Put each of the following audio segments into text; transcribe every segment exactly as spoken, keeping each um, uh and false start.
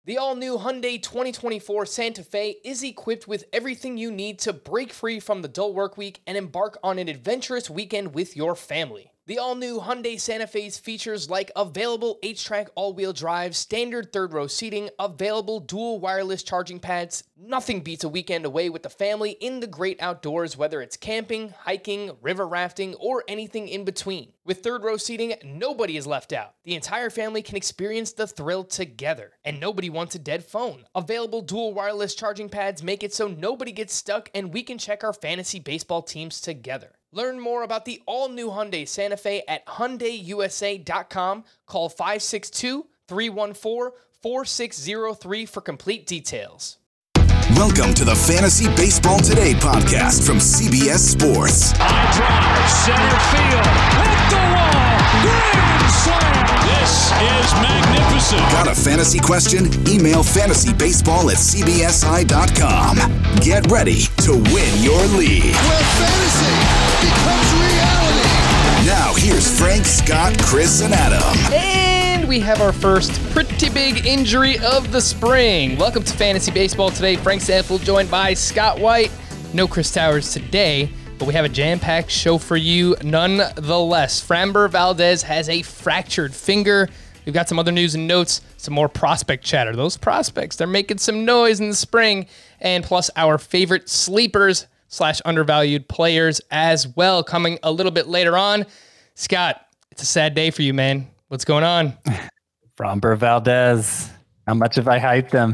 The all-new Hyundai twenty twenty-four Santa Fe is equipped with everything you need to break free from the dull work week and embark on an adventurous weekend with your family. The all-new Hyundai Santa Fe's features like available H-Track all-wheel drive, standard third-row seating, available dual wireless charging pads. Nothing beats a weekend away with the family in the great outdoors, whether it's camping, hiking, river rafting, or anything in between. With third-row seating, nobody is left out. The entire family can experience the thrill together, and nobody wants a dead phone. Available dual wireless charging pads make it so nobody gets stuck, and we can check our fantasy baseball teams together. Learn more about the all-new Hyundai Santa Fe at Hyundai U S A dot com. Call five six two, three one four, four six zero three for complete details. Welcome to the Fantasy Baseball Today podcast from C B S Sports. High drive, center field, hit the wall, grand slam. This is magnificent. Got a fantasy question? Email fantasybaseball at c b s i dot com. Get ready to win your league. Where fantasy becomes reality. Now here's Frank, Scott, Chris, and Adam. And we have our first pretty big injury of the spring. Welcome to Fantasy Baseball Today. Frank Sample joined by Scott White. No Chris Towers today, but we have a jam-packed show for you nonetheless. Framber Valdez has a fractured finger. We've got some other news and notes, some more prospect chatter. Those prospects, they're making some noise in the spring. And plus our favorite sleepers slash undervalued players as well coming a little bit later on. Scott, it's a sad day for you, man. What's going on? Framber Valdez. How much have I hyped him?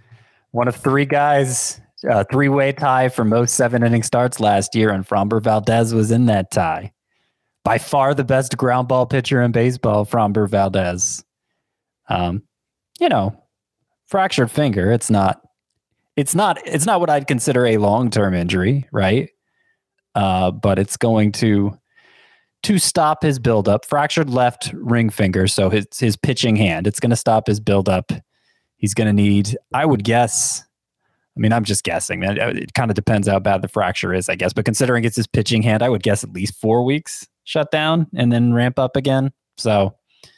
One of three guys, a three-way tie for most seven-inning starts last year, and Framber Valdez was in that tie. By far the best ground ball pitcher in baseball, Framber Valdez. Um, you know, fractured finger. It's not. It's not. It's not what I'd consider a long-term injury, right? Uh, but it's going to. To stop his buildup, fractured left ring finger, so his his pitching hand. It's going to stop his buildup. He's going to need, I would guess, I mean, I'm just guessing, man. It kind of depends how bad the fracture is, I guess. But considering it's his pitching hand, I would guess at least four weeks shut down and then ramp up again. So,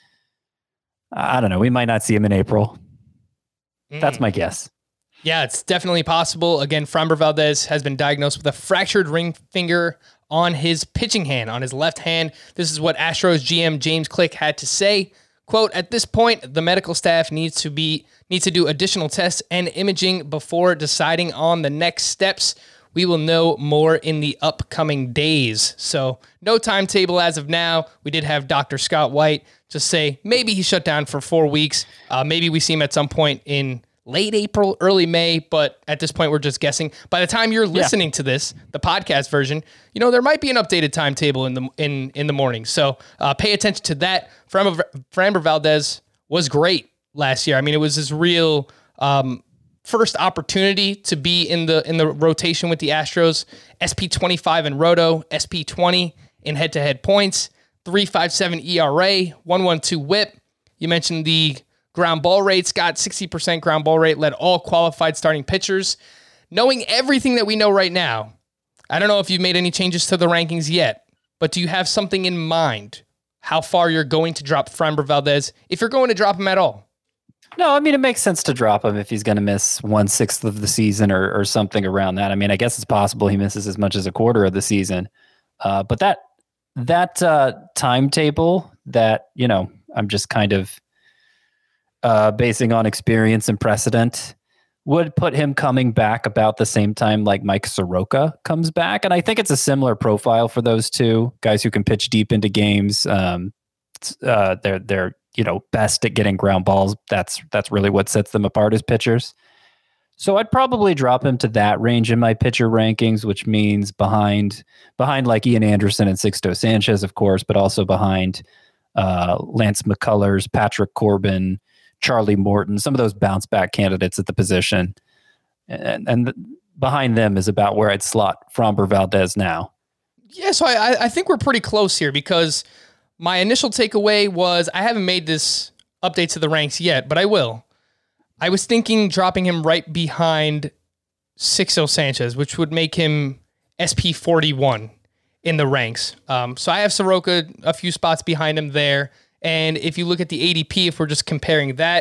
I don't know. We might not see him in April. Mm. That's my guess. Yeah, it's definitely possible. Again, Framber Valdez has been diagnosed with a fractured ring finger on his pitching hand, on his left hand. This is what Astros G M James Click had to say. Quote, at this point, the medical staff needs to be needs to do additional tests and imaging before deciding on the next steps. We will know more in the upcoming days. So no timetable as of now. We did have Doctor Scott White just say maybe he shut down for four weeks. Uh, maybe we see him at some point in late April, early May, but at this point, we're just guessing. By the time you're listening yeah. to this, the podcast version, you know, there might be an updated timetable in the in, in the morning. So uh, pay attention to that. Framber, Framber Valdez was great last year. I mean, it was his real um, first opportunity to be in the in the rotation with the Astros. S P twenty-five in Roto, S P twenty in head-to-head points, three point five seven E R A, one point one two whip. You mentioned the ground ball rates, got sixty percent ground ball rate, led all qualified starting pitchers. Knowing everything that we know right now, I don't know if you've made any changes to the rankings yet, but do you have something in mind how far you're going to drop Framber Valdez, if you're going to drop him at all? No, I mean, it makes sense to drop him if he's going to miss one-sixth of the season or, or something around that. I mean, I guess it's possible he misses as much as a quarter of the season. Uh, but that that uh, timetable that, you know, I'm just kind of Uh, basing on experience and precedent, would put him coming back about the same time like Mike Soroka comes back. And I think it's a similar profile for those two guys who can pitch deep into games. Um, uh, they're, they're, you know, best at getting ground balls. That's, that's really what sets them apart as pitchers. So I'd probably drop him to that range in my pitcher rankings, which means behind, behind like Ian Anderson and Sixto Sanchez, of course, but also behind uh, Lance McCullers, Patrick Corbin, Charlie Morton, some of those bounce back candidates at the position. And, and the, behind them is about where I'd slot Framber Valdez now. Yeah, so I, I think we're pretty close here because my initial takeaway was I haven't made this update to the ranks yet, but I will. I was thinking dropping him right behind Sixto Sanchez, which would make him S P forty-one in the ranks. Um, so I have Soroka a few spots behind him there. And if you look at the A D P, if we're just comparing that,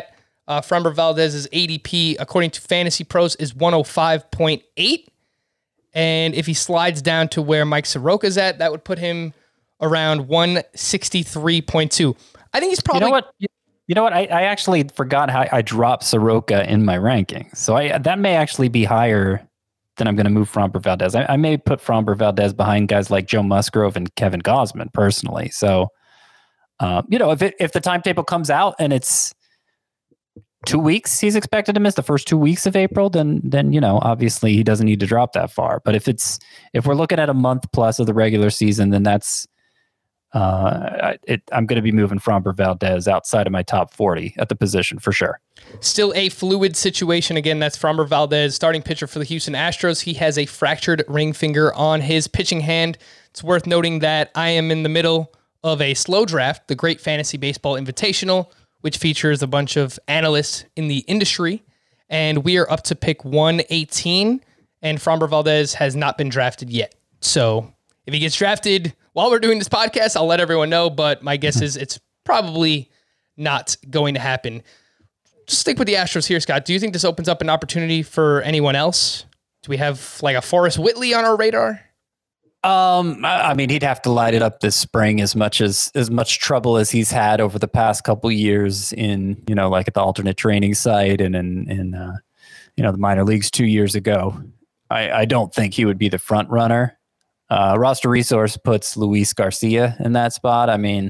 Uh, Framber Valdez's A D P, according to Fantasy Pros, is one oh five point eight. And if he slides down to where Mike Soroka's at, that would put him around one sixty-three point two. I think he's probably... You know what? You know what? I, I actually forgot how I dropped Soroka in my rankings. So I that may actually be higher than I'm going to move Framber Valdez. I, I may put Framber Valdez behind guys like Joe Musgrove and Kevin Gausman personally. So, uh, you know, if it, if the timetable comes out and it's two weeks he's expected to miss the first two weeks of April, then then you know obviously he doesn't need to drop that far. But if it's if we're looking at a month plus of the regular season, then that's uh, it, I'm going to be moving Framber Valdez outside of my top forty at the position for sure. Still a fluid situation. Again, that's Framber Valdez, starting pitcher for the Houston Astros. He has a fractured ring finger on his pitching hand. It's worth noting that I am in the middle of a slow draft, the Great Fantasy Baseball Invitational, which features a bunch of analysts in the industry. And we are up to pick one eighteen, and Framber Valdez has not been drafted yet. So if he gets drafted while we're doing this podcast, I'll let everyone know, but my guess is it's probably not going to happen. Just stick with the Astros here, Scott. Do you think this opens up an opportunity for anyone else? Do we have like a Forrest Whitley on our radar? Um, I mean, he'd have to light it up this spring as much as as much trouble as he's had over the past couple years in, you know, like at the alternate training site and in, in uh, you know, the minor leagues two years ago. I, I don't think he would be the front runner. Uh, Roster Resource puts Luis Garcia in that spot. I mean,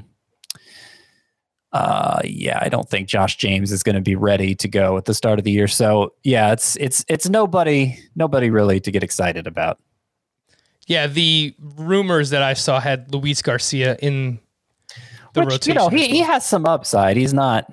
uh, yeah, I don't think Josh James is going to be ready to go at the start of the year. So yeah, it's it's it's nobody nobody really to get excited about. Yeah, the rumors that I saw had Luis Garcia in the Which, rotation. You know, he, he has some upside. He's not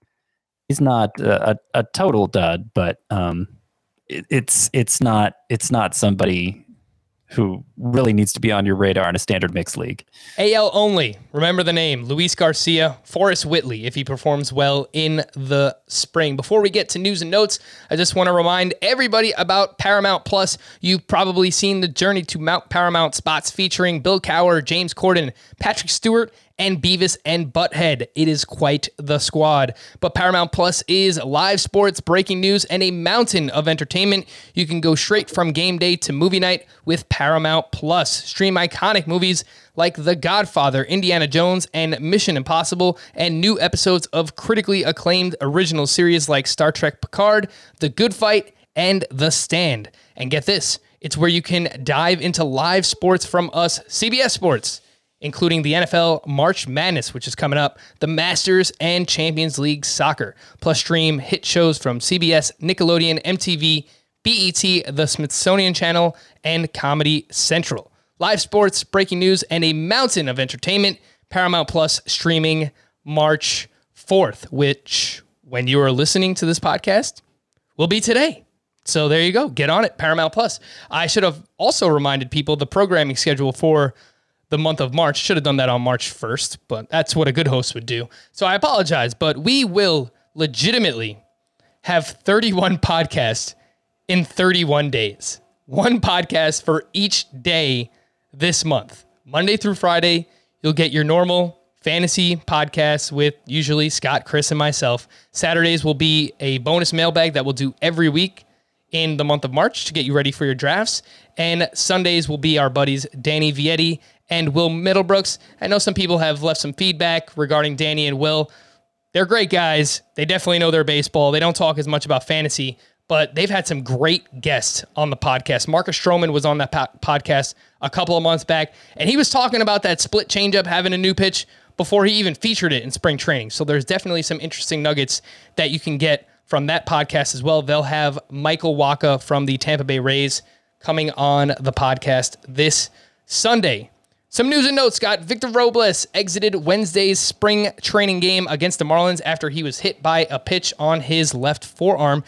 he's not a, a, a total dud, but um, it, it's it's not it's not somebody who really needs to be on your radar in a standard mixed league. A L only. Remember the name, Luis Garcia, Forrest Whitley, if he performs well in the spring. Before we get to news and notes, I just want to remind everybody about Paramount Plus. You've probably seen the Journey to Mount Paramount spots featuring Bill Cowher, James Corden, Patrick Stewart, and Beavis and Butthead. It is quite the squad. But Paramount Plus is live sports, breaking news, and a mountain of entertainment. You can go straight from game day to movie night with Paramount Plus. Stream iconic movies like The Godfather, Indiana Jones, and Mission Impossible, and new episodes of critically acclaimed original series like Star Trek Picard, The Good Fight, and The Stand. And get this, it's where you can dive into live sports from us, C B S Sports, including the N F L March Madness, which is coming up, the Masters, and Champions League Soccer. Plus stream hit shows from C B S, Nickelodeon, M T V, B E T, the Smithsonian Channel, and Comedy Central. Live sports, breaking news, and a mountain of entertainment. Paramount Plus streaming March fourth, which, when you are listening to this podcast, will be today. So there you go. Get on it, Paramount Plus. I should have also reminded people the programming schedule for the month of March. Should have done that on March first, but that's what a good host would do. So I apologize, but we will legitimately have thirty-one podcasts in thirty-one days. One podcast for each day this month. Monday through Friday, you'll get your normal fantasy podcasts with usually Scott, Chris, and myself. Saturdays will be a bonus mailbag that we'll do every week in the month of March to get you ready for your drafts. And Sundays will be our buddies Danny Vietti and Will Middlebrooks. I know some people have left some feedback regarding Danny and Will. They're great guys. They definitely know their baseball. They don't talk as much about fantasy, but they've had some great guests on the podcast. Marcus Stroman was on that po- podcast a couple of months back, and he was talking about that split changeup having a new pitch before he even featured it in spring training. So there's definitely some interesting nuggets that you can get from that podcast as well. They'll have Michael Wacha from the Tampa Bay Rays coming on the podcast this Sunday. Some news and notes, Scott. Victor Robles exited Wednesday's spring training game against the Marlins after he was hit by a pitch on his left forearm.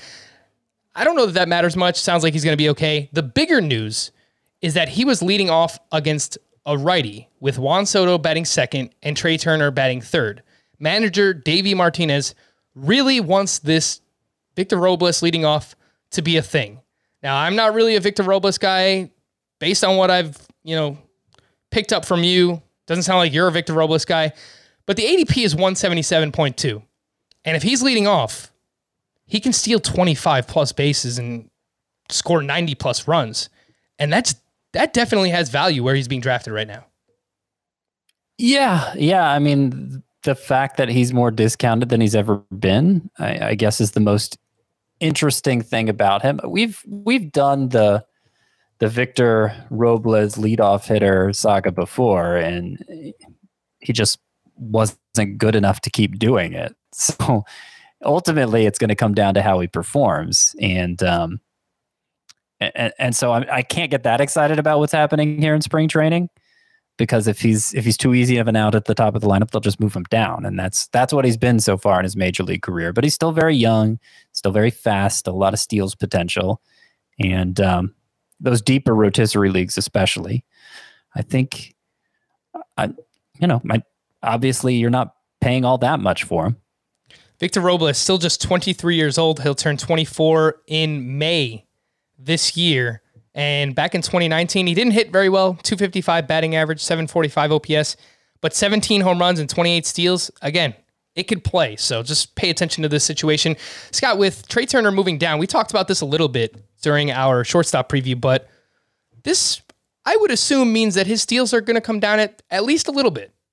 I don't know that that matters much. Sounds like he's going to be okay. The bigger news is that he was leading off against a righty with Juan Soto batting second and Trey Turner batting third. Manager Davey Martinez really wants this Victor Robles leading off to be a thing. Now, I'm not really a Victor Robles guy. Based on what I've, you know, picked up from you, doesn't sound like you're a Victor Robles guy, but the A D P is one seventy-seven point two. And if he's leading off, he can steal twenty-five plus bases and score ninety plus runs. And that's that definitely has value where he's being drafted right now. Yeah, yeah. I mean, the fact that he's more discounted than he's ever been, I, I guess, is the most interesting thing about him. We've we've done the the Victor Robles leadoff hitter saga before, and he just wasn't good enough to keep doing it. So ultimately, it's going to come down to how he performs, and um, and, and so I, I can't get that excited about what's happening here in spring training, because if he's if he's too easy of an out at the top of the lineup, they'll just move him down, and that's that's what he's been so far in his major league career. But he's still very young, still very fast, a lot of steals potential, and um, those deeper rotisserie leagues, especially, I think, I you know, my, obviously you're not paying all that much for him. Victor Robles, still just twenty-three years old. He'll turn twenty-four in May this year. And back in twenty nineteen, he didn't hit very well. two fifty-five batting average, seven forty-five O P S, but seventeen home runs and twenty-eight steals. Again, it could play. So just pay attention to this situation. Scott, with Trey Turner moving down, we talked about this a little bit during our shortstop preview, but this, I would assume, means that his steals are going to come down at, at least a little bit.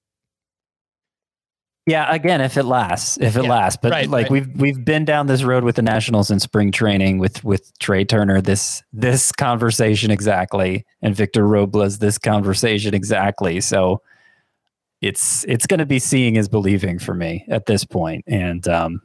Yeah, again, if it lasts, if it Yeah, lasts, but right, like right. we've we've been down this road with the Nationals in spring training with with Trey Turner, this this conversation exactly, and Victor Robles, this conversation exactly. So it's it's going to be seeing is believing for me at this point, and um,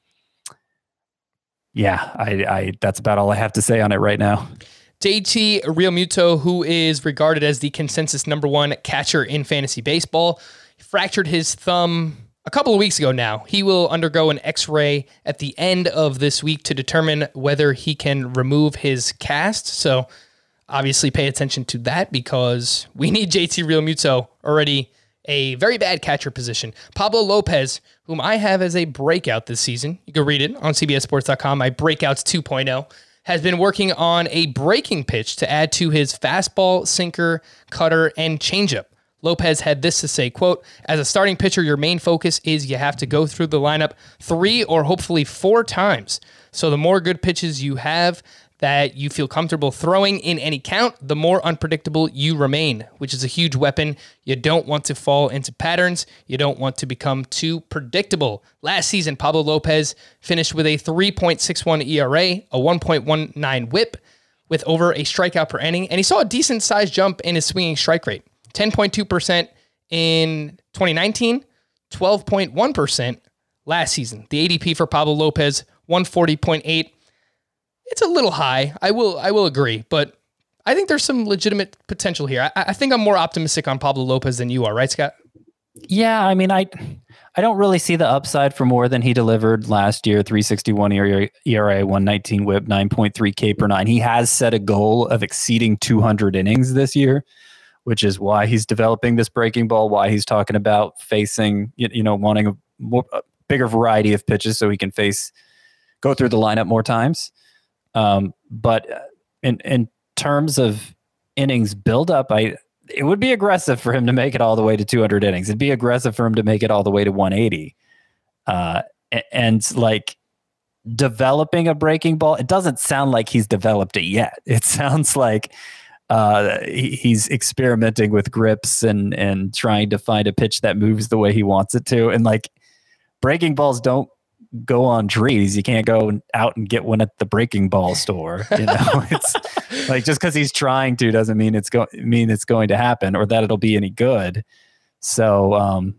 yeah, I, I that's about all I have to say on it right now. J T Realmuto, who is regarded as the consensus number one catcher in fantasy baseball, fractured his thumb a couple of weeks ago now. He will undergo an x-ray at the end of this week to determine whether he can remove his cast. So obviously pay attention to that, because we need J T Realmuto, already a very bad catcher position. Pablo Lopez, whom I have as a breakout this season, you can read it on C B S Sports dot com, my breakouts two point oh, has been working on a breaking pitch to add to his fastball, sinker, cutter, and changeup. Lopez had this to say, quote, "As a starting pitcher, your main focus is you have to go through the lineup three or hopefully four times. So the more good pitches you have that you feel comfortable throwing in any count, the more unpredictable you remain, which is a huge weapon. You don't want to fall into patterns. You don't want to become too predictable." Last season, Pablo Lopez finished with a three point six one E R A, a one point one nine whip, with over a strikeout per inning, and he saw a decent-sized jump in his swinging strike rate. ten point two percent in twenty nineteen, twelve point one percent last season. The A D P for Pablo Lopez, one forty point eight. It's a little high. I will I will agree, but I think there's some legitimate potential here. I, I think I'm more optimistic on Pablo Lopez than you are, right, Scott? Yeah, I mean, I I don't really see the upside for more than he delivered last year. three sixty-one E R A, one nineteen whip, nine point three K per nine. He has set a goal of exceeding two hundred innings this year, which is why he's developing this breaking ball, why he's talking about facing, you know, wanting a, more, a bigger variety of pitches so he can face, go through the lineup more times. Um, but in in terms of innings buildup, I it would be aggressive for him to make it all the way to two hundred innings. It'd be aggressive for him to make it all the way to one eighty. Uh, and, and like developing a breaking ball, it doesn't sound like he's developed it yet. It sounds like uh, he, he's experimenting with grips and and trying to find a pitch that moves the way he wants it to. And like breaking balls don't go on trees. You can't go out and get one at the breaking ball store. You know, it's like just because he's trying to doesn't mean it's going mean it's going to happen or that it'll be any good. So um,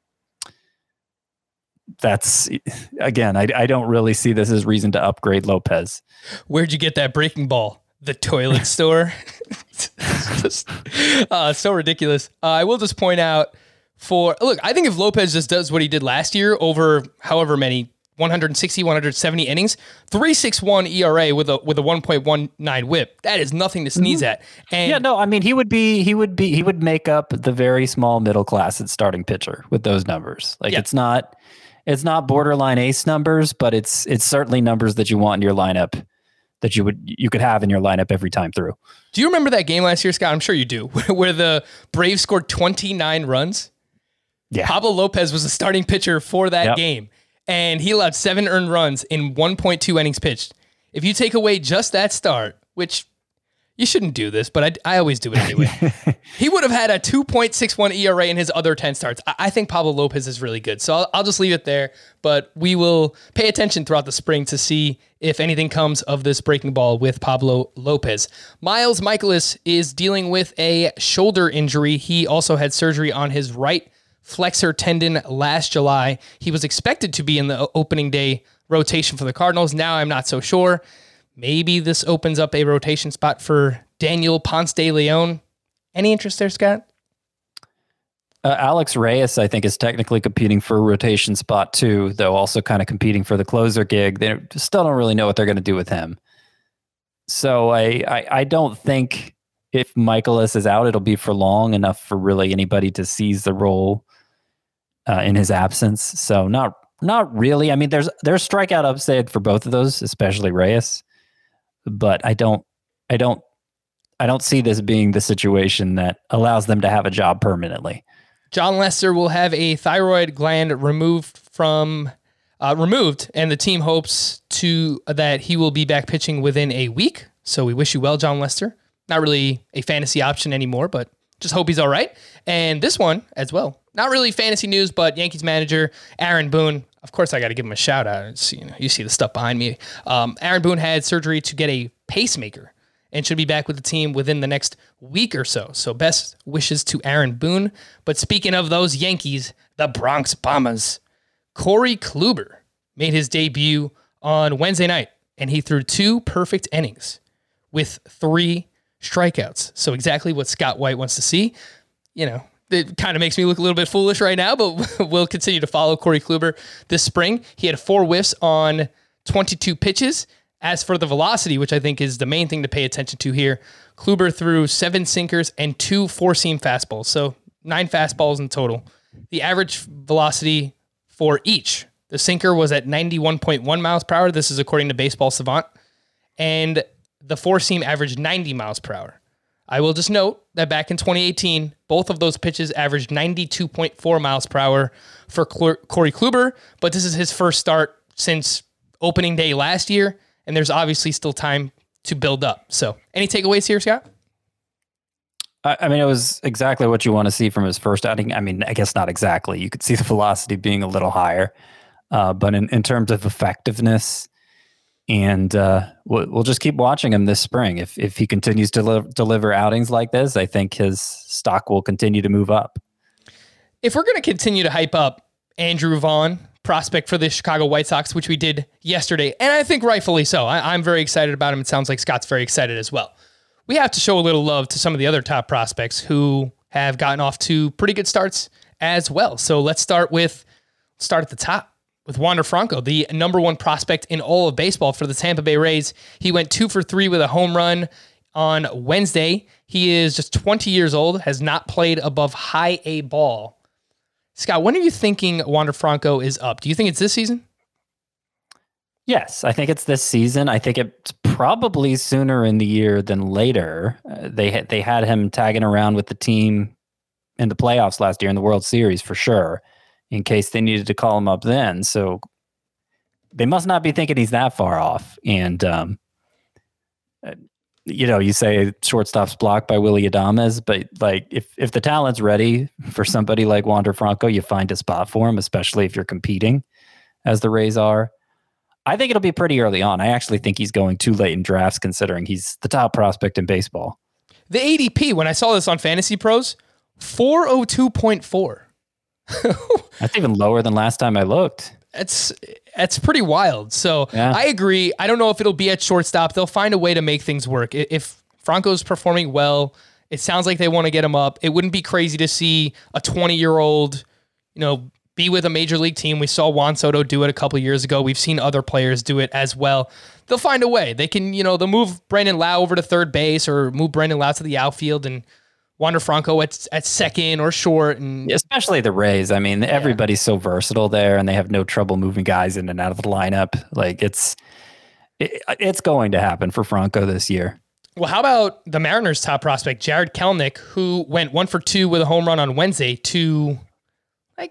that's again, I, I don't really see this as reason to upgrade Lopez. Where'd you get that breaking ball? The toilet store. just, uh, so ridiculous. Uh, I will just point out for look. I think if Lopez just does what he did last year over however many. one sixty, one seventy innings, three sixty-one E R A with a with a one point one nine whip. That is nothing to sneeze mm-hmm. at. And yeah, no, I mean he would be he would be he would make up the very small middle class at starting pitcher with those numbers. Like yeah. it's not it's not borderline ace numbers, but it's it's certainly numbers that you want in your lineup that you would you could have in your lineup every time through. Do you remember that game last year, Scott? I'm sure you do, where the Braves scored twenty-nine runs. Yeah, Pablo Lopez was the starting pitcher for that yep. game. and he allowed seven earned runs in one point two innings pitched. If you take away just that start, which you shouldn't do this, but I, I always do it anyway, he would have had a two point six one E R A in his other ten starts. I, I think Pablo Lopez is really good, so I'll, I'll just leave it there, but we will pay attention throughout the spring to see if anything comes of this breaking ball with Pablo Lopez. Miles Mikolas is dealing with a shoulder injury. He also had surgery on his right flexor tendon last July. He was expected to be in the opening day rotation for the Cardinals. Now I'm not so sure. Maybe this opens up a rotation spot for Daniel Ponce de Leon. Any interest there, Scott? Uh, Alex Reyes, I think, is technically competing for a rotation spot too, though also kind of competing for the closer gig. They still don't really know what they're going to do with him. So I, I, I don't think if Mikolas is out, it'll be for long enough for really anybody to seize the role uh, in his absence. So not not really. I mean, there's there's strikeout upside for both of those, especially Reyes. But I don't, I don't, I don't see this being the situation that allows them to have a job permanently. Jon Lester will have a thyroid gland removed from uh, removed, and the team hopes to that he will be back pitching within a week. So we wish you well, Jon Lester. Not really a fantasy option anymore, but just hope he's all right. And this one as well, not really fantasy news, but Yankees manager Aaron Boone. Of course, I got to give him a shout out. It's, you know, you see the stuff behind me. Um, Aaron Boone had surgery to get a pacemaker and should be back with the team within the next week or so. So best wishes to Aaron Boone. But speaking of those Yankees, the Bronx Bombers, Corey Kluber made his debut on Wednesday night, and he threw two perfect innings with three strikeouts. So exactly what Scott White wants to see. You know, it kind of makes me look a little bit foolish right now, but we'll continue to follow Corey Kluber this spring. He had four whiffs on twenty-two pitches. As for the velocity, which I think is the main thing to pay attention to here, Kluber threw seven sinkers and two four-seam fastballs, so nine fastballs in total. The average velocity for each, the sinker was at ninety-one point one miles per hour. This is according to Baseball Savant. And the four-seam averaged ninety miles per hour. I will just note that back in twenty eighteen, both of those pitches averaged ninety-two point four miles per hour for Corey Kluber, but this is his first start since opening day last year, and there's obviously still time to build up. So any takeaways here, Scott? I, I mean, it was exactly what you want to see from his first outing. I mean, I guess not exactly. You could see the velocity being a little higher, uh, but in, in terms of effectiveness, and uh, we'll, we'll just keep watching him this spring. If if he continues to li- deliver outings like this, I think his stock will continue to move up. If we're going to continue to hype up Andrew Vaughn, prospect for the Chicago White Sox, which we did yesterday, and I think rightfully so. I, I'm very excited about him. It sounds like Scott's very excited as well. We have to show a little love to some of the other top prospects who have gotten off to pretty good starts as well. So let's start with start at the top with Wander Franco, the number one prospect in all of baseball for the Tampa Bay Rays. He went two for three with a home run on Wednesday. He is just twenty years old, has not played above high A ball. Scott, when are you thinking Wander Franco is up? Do you think it's this season? Yes, I think it's this season. I think it's probably sooner in the year than later. Uh, they had, they had him tagging around with the team in the playoffs last year in the World Series for sure, in case they needed to call him up then. So they must not be thinking he's that far off. And, um, uh, you know, you say shortstop's blocked by Willy Adames, but like if, if the talent's ready for somebody like Wander Franco, you find a spot for him, especially if you're competing as the Rays are. I think it'll be pretty early on. I actually think he's going too late in drafts considering he's the top prospect in baseball. The A D P, when I saw this on Fantasy Pros, four oh two point four. That's even lower than last time I looked. It's it's pretty wild. So yeah. I agree. I don't know if it'll be at shortstop. They'll find a way to make things work. If Franco's performing well, it sounds like they want to get him up. It wouldn't be crazy to see a twenty-year-old, you know, be with a major league team. We saw Juan Soto do it a couple years ago. We've seen other players do it as well. They'll find a way. They can, you know, they'll move Brandon Lau over to third base or move Brandon Lau to the outfield and Wander Franco at at second or short. And especially the Rays. I mean, everybody's so versatile there and they have no trouble moving guys in and out of the lineup. Like it's, it, it's going to happen for Franco this year. Well, how about the Mariners' top prospect, Jared Kelenic, who went one for two with a home run on Wednesday to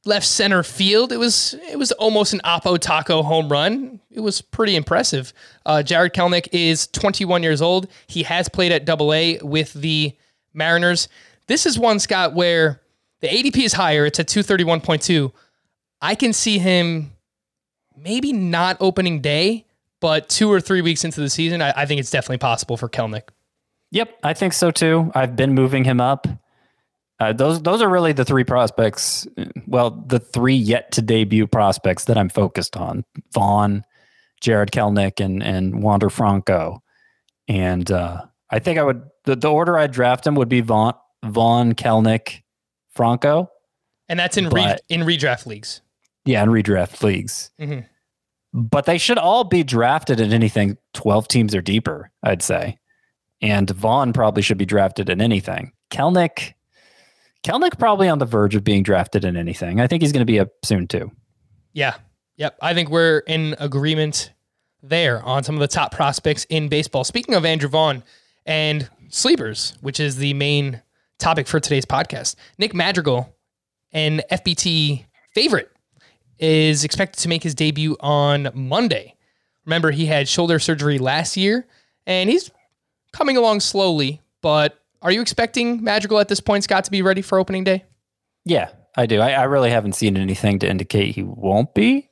left center field. It was it was almost an Oppo Taco home run. It was pretty impressive. Uh, Jarred Kelenic is twenty-one years old. He has played at Double A with the Mariners. This is one, Scott, where the A D P is higher. It's at two thirty-one point two. I can see him maybe not opening day, but two or three weeks into the season, I, I think it's definitely possible for Kelenic. Yep, I think so too. I've been moving him up. Uh, those those are really the three prospects. Well, the three yet to debut prospects that I'm focused on: Vaughn, Jarred Kelenic, and and Wander Franco. And uh, I think I would the, the order I'd draft him would be Vaughn, Vaughn, Kelenic, Franco, and that's in but, re, in redraft leagues. Yeah, in redraft leagues. Mm-hmm. But they should all be drafted at anything twelve teams or deeper, I'd say. And Vaughn probably should be drafted in anything. Kelenic, Kelenic probably on the verge of being drafted in anything. I think he's going to be up soon too. Yeah. Yep. I think we're in agreement there on some of the top prospects in baseball. Speaking of Andrew Vaughn and sleepers, which is the main topic for today's podcast, Nick Madrigal, an F B T favorite, is expected to make his debut on Monday. Remember, he had shoulder surgery last year, and he's coming along slowly, but are you expecting Madrigal at this point, Scott, to be ready for opening day? Yeah, I do. I, I really haven't seen anything to indicate he won't be.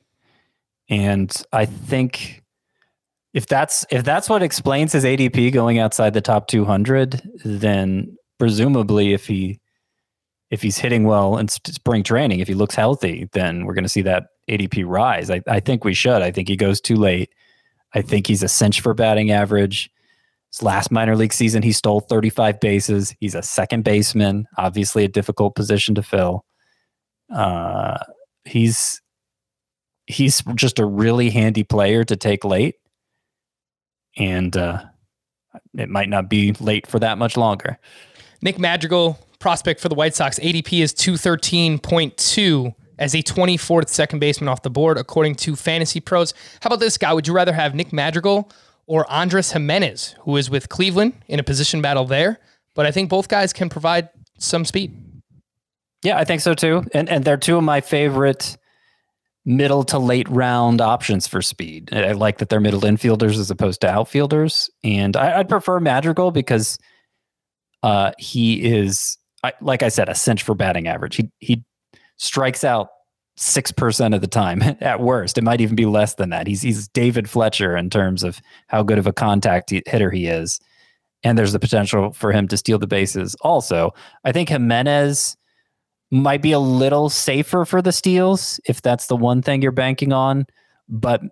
And I think if that's if that's what explains his A D P going outside the top two hundred, then presumably if he if he's hitting well in spring training, if he looks healthy, then we're going to see that A D P rise. I, I think we should. I think he goes too late. I think he's a cinch for batting average. His last minor league season, he stole thirty-five bases. He's a second baseman, obviously a difficult position to fill. Uh, he's he's just a really handy player to take late, and uh, it might not be late for that much longer. Nick Madrigal, prospect for the White Sox, A D P is two thirteen point two as a twenty-fourth second baseman off the board, according to Fantasy Pros. How about this guy? Would you rather have Nick Madrigal or Andres Jimenez, who is with Cleveland in a position battle there? But I think both guys can provide some speed. Yeah, I think so too. And and they're two of my favorite middle to late round options for speed. I like that they're middle infielders as opposed to outfielders. And I, I'd prefer Madrigal because uh, he is, I, like I said, a cinch for batting average. He he strikes out six percent of the time at worst. It might even be less than that. He's he's David Fletcher in terms of how good of a contact hitter he is. And there's the potential for him to steal the bases also. I think Jimenez might be a little safer for the steals if that's the one thing you're banking on, but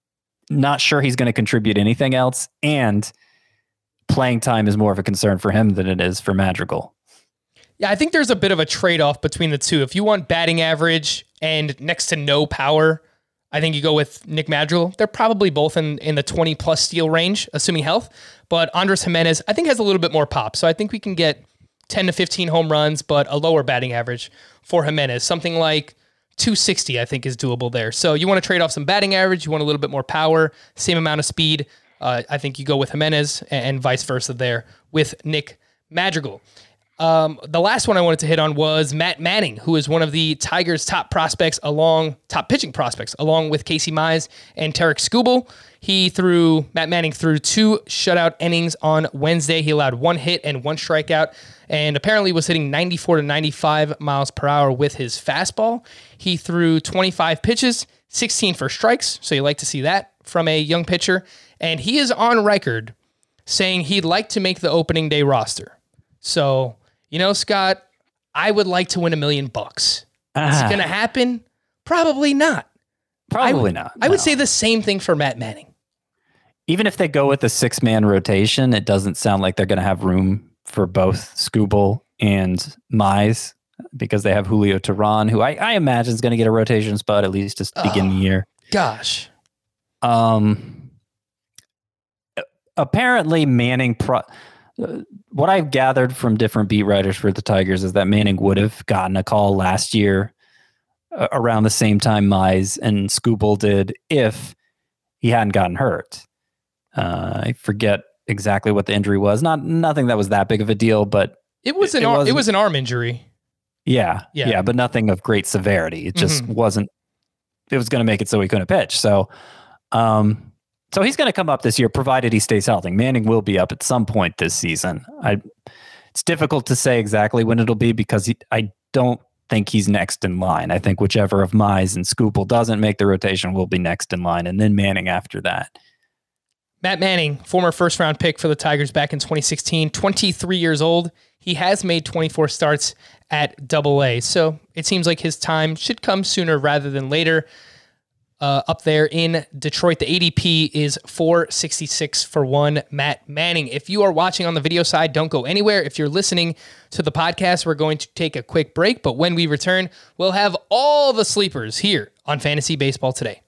not sure he's going to contribute anything else. And playing time is more of a concern for him than it is for Madrigal. Yeah, I think there's a bit of a trade-off between the two. If you want batting average and next to no power, I think you go with Nick Madrigal. They're probably both in, in the twenty-plus steal range, assuming health. But Andres Jimenez, I think, has a little bit more pop. So I think we can get ten to fifteen home runs, but a lower batting average for Jimenez. Something like two sixty, I think, is doable there. So you want to trade off some batting average. You want a little bit more power, same amount of speed. Uh, I think you go with Jimenez and, and vice versa there with Nick Madrigal. Um, the last one I wanted to hit on was Matt Manning, who is one of the Tigers' top prospects along top pitching prospects, along with Casey Mize and Tarek Skubal. He threw Matt Manning threw two shutout innings on Wednesday. He allowed one hit and one strikeout, and apparently was hitting ninety-four to ninety-five miles per hour with his fastball. He threw twenty-five pitches, sixteen for strikes, so you like to see that from a young pitcher. And he is on record saying he'd like to make the opening day roster. So, you know, Scott, I would like to win a million bucks. Ah. Is it going to happen? Probably not. Probably I, not. I no. would say the same thing for Matt Manning. Even if they go with the six-man rotation, it doesn't sound like they're going to have room for both Skubal and Mize because they have Julio Teheran, who I, I imagine is going to get a rotation spot at least to begin oh, the year. Gosh. Um. Apparently, Manning... Pro- Uh, what I've gathered from different beat writers for the Tigers is that Manning would have gotten a call last year uh, around the same time Mize and Skubal did if he hadn't gotten hurt. Uh, I forget exactly what the injury was. Not nothing that was that big of a deal, but it was an it, ar- it was an arm injury. Yeah, Yeah. yeah, but nothing of great severity. It just Mhm. wasn't. It was going to make it so he couldn't pitch. So, um, so he's going to come up this year, provided he stays healthy. Manning will be up at some point this season. I. It's difficult to say exactly when it'll be because he, I don't think he's next in line. I think whichever of Mize and Scoopel doesn't make the rotation will be next in line, and then Manning after that. Matt Manning, former first round pick for the Tigers back in twenty sixteen, twenty-three years old. He has made twenty-four starts at Double A, so it seems like his time should come sooner rather than later. Uh, up there in Detroit, the A D P is four sixty-six for one Matt Manning. If you are watching on the video side, don't go anywhere. If you're listening to the podcast, we're going to take a quick break, but when we return, we'll have all the sleepers here on Fantasy Baseball Today.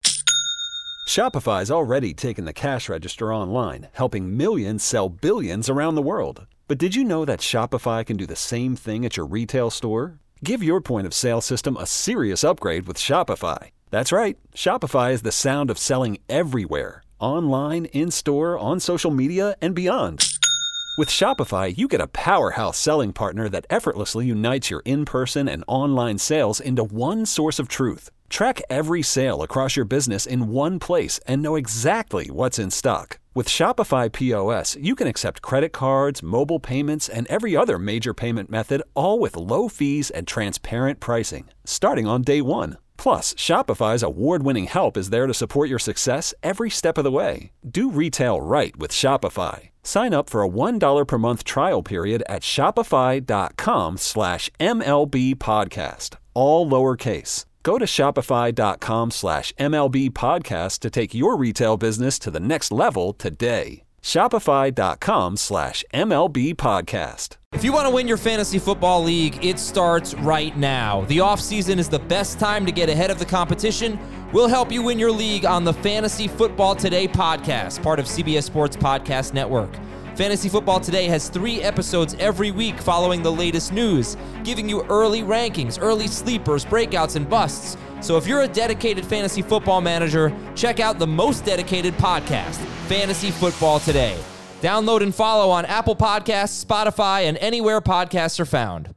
Shopify's already taken the cash register online, helping millions sell billions around the world. But did you know that Shopify can do the same thing at your retail store? Give your point of sale system a serious upgrade with Shopify. That's right. Shopify is the sound of selling everywhere. Online, in-store, on social media, and beyond. With Shopify, you get a powerhouse selling partner that effortlessly unites your in-person and online sales into one source of truth. Track every sale across your business in one place and know exactly what's in stock. With Shopify P O S, you can accept credit cards, mobile payments, and every other major payment method, all with low fees and transparent pricing, starting on day one. Plus, Shopify's award-winning help is there to support your success every step of the way. Do retail right with Shopify. Sign up for a one dollar per month trial period at shopify.com slash MLB podcast, all lowercase. Go to shopify.com slash MLB podcast to take your retail business to the next level today. Shopify.com slash MLB podcast. If you want to win your fantasy football league, it starts right now. The offseason is the best time to get ahead of the competition. We'll help you win your league on the Fantasy Football Today podcast, part of C B S Sports Podcast Network. Fantasy Football Today has three episodes every week following the latest news, giving you early rankings, early sleepers, breakouts, and busts. So if you're a dedicated fantasy football manager, check out the most dedicated podcast, Fantasy Football Today. Download and follow on Apple Podcasts, Spotify, and anywhere podcasts are found.